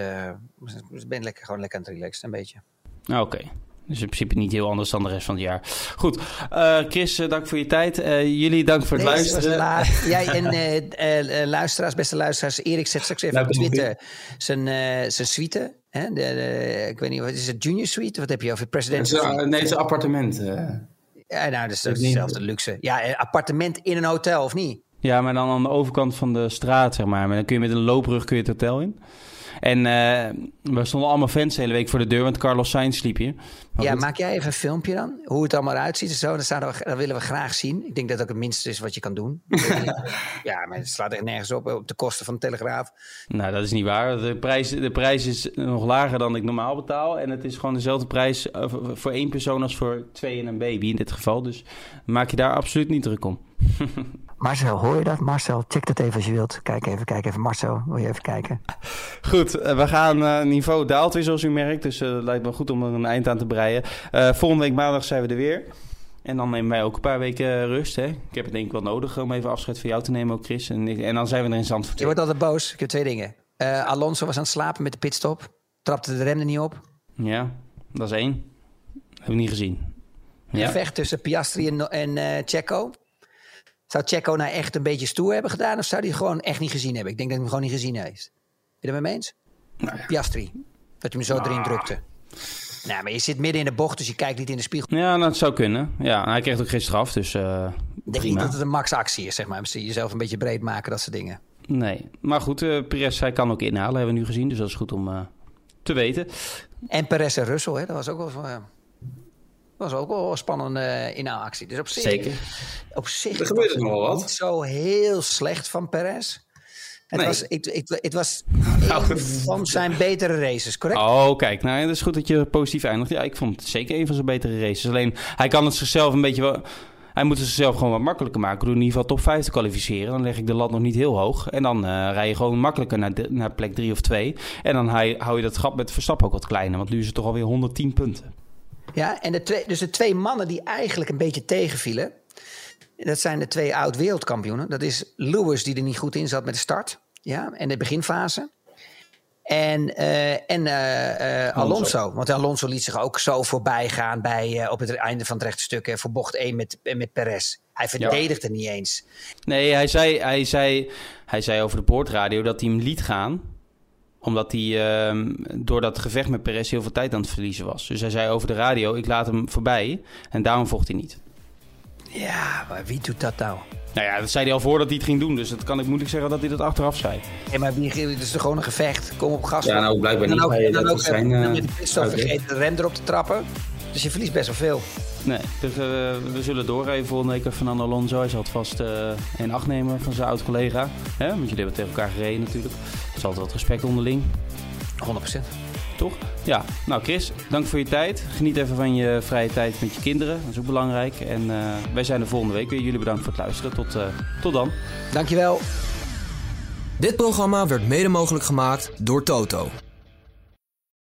ik ben gewoon lekker aan het relaxen, een beetje. Oké. Dus in principe niet heel anders dan de rest van het jaar. Goed. Chris, dank voor je tijd. Jullie, dank voor het luisteren. Jij en luisteraars, beste luisteraars. Erik zet straks even op Twitter zijn suite. Hè? Ik weet niet, wat is het? Junior suite? Wat heb je over? Presidential suite? Nee, het is een appartement. Ja, nou, dat is dezelfde luxe. Ja, een appartement in een hotel, of niet? Ja, maar dan aan de overkant van de straat, zeg maar. Maar dan kun je met een loopbrug het hotel in. En we stonden allemaal fans de hele week voor de deur, want Carlos Sainz sliep hier. Ja, maak jij even een filmpje dan? Hoe het allemaal eruit ziet en zo. Dat willen we graag zien. Ik denk dat dat ook het minste is wat je kan doen. Ja, maar het slaat echt nergens op de kosten van de Telegraaf. Nou, dat is niet waar. De prijs is nog lager dan ik normaal betaal. En het is gewoon dezelfde prijs voor 1 persoon als voor 2 en een baby in dit geval. Dus maak je daar absoluut niet druk om. Marcel, hoor je dat? Marcel, check dat even als je wilt. Kijk even. Marcel, wil je even kijken? Goed, we gaan niveau daalt weer zoals u merkt. Dus het lijkt me goed om er een eind aan te breien. Volgende week maandag zijn we er weer. En dan nemen wij ook een paar weken rust. Hè? Ik heb het denk ik wel nodig om even afscheid van jou te nemen ook, Chris. En dan zijn we er in Zandvoort. Je wordt altijd boos. Ik heb 2 dingen. Alonso was aan het slapen met de pitstop. Trapte de rem er niet op. Ja, dat is 1. Heb ik niet gezien. Ja. Gevecht tussen Piastri en Checo. Zou Checo nou echt een beetje stoer hebben gedaan? Of zou hij gewoon echt niet gezien hebben? Ik denk dat hij hem gewoon niet gezien heeft. Ben je het met me eens? Nou ja. Piastri. Dat hij hem zo erin drukte. Nou, maar je zit midden in de bocht, dus je kijkt niet in de spiegel. Ja, nou, dat zou kunnen. Ja, hij kreeg ook geen straf, dus ik denk niet dat het een max-actie is, zeg maar. Misschien jezelf een beetje breed maken, dat soort dingen. Nee, maar goed, Perez, hij kan ook inhalen, hebben we nu gezien. Dus dat is goed om te weten. En Perez en Russell, hè, dat was ook wel een spannende inhaalactie. Dus op zich... Zeker. Op zich er gebeurt nog wel wat. Niet zo heel slecht van Perez. Het was van zijn betere races, correct? Oh, kijk. Nou, het is goed dat je positief eindigt. Ja, ik vond het zeker een van zijn betere races. Alleen, hij kan het zichzelf een beetje... Hij moet het zichzelf gewoon wat makkelijker maken door in ieder geval top 5 te kwalificeren. Dan leg ik de lat nog niet heel hoog. En dan rij je gewoon makkelijker naar plek 3 of 2. En dan hou je dat gat met Verstappen ook wat kleiner. Want nu is het toch alweer 110 punten. Ja, en de 2 mannen die eigenlijk een beetje tegenvielen... dat zijn de 2 oud-wereldkampioenen. Dat is Lewis, die er niet goed in zat met de start. Ja, en de beginfase. En Alonso. Want Alonso liet zich ook zo voorbij gaan op het einde van het rechte stuk. Voor bocht 1 met Perez. Hij verdedigde niet eens. Nee, hij zei over de boordradio dat hij hem liet gaan. Omdat hij door dat gevecht met Perez heel veel tijd aan het verliezen was. Dus hij zei over de radio, ik laat hem voorbij. En daarom vocht hij niet. Ja, maar wie doet dat nou? Nou ja, dat zei hij al voordat hij het ging doen. Dus dat kan ik moeilijk zeggen dat hij dat achteraf zei. Ja, maar het is toch gewoon een gevecht? Kom op gas. Ja, nou blijkbaar niet. Dan ook met de pitstop vergeten de rem erop te trappen. Dus je verliest best wel veel. Nee, dus we zullen doorrijden volgende week van Fernando Alonso. Hij zal het vast in acht nemen van zijn oud-collega. Want jullie hebben tegen elkaar gereden natuurlijk. Er is altijd wat respect onderling. 100%. Toch? Ja. Nou Chris, dank voor je tijd. Geniet even van je vrije tijd met je kinderen. Dat is ook belangrijk. En wij zijn er volgende week weer. Jullie bedankt voor het luisteren. Tot dan. Dankjewel. Dit programma werd mede mogelijk gemaakt door Toto.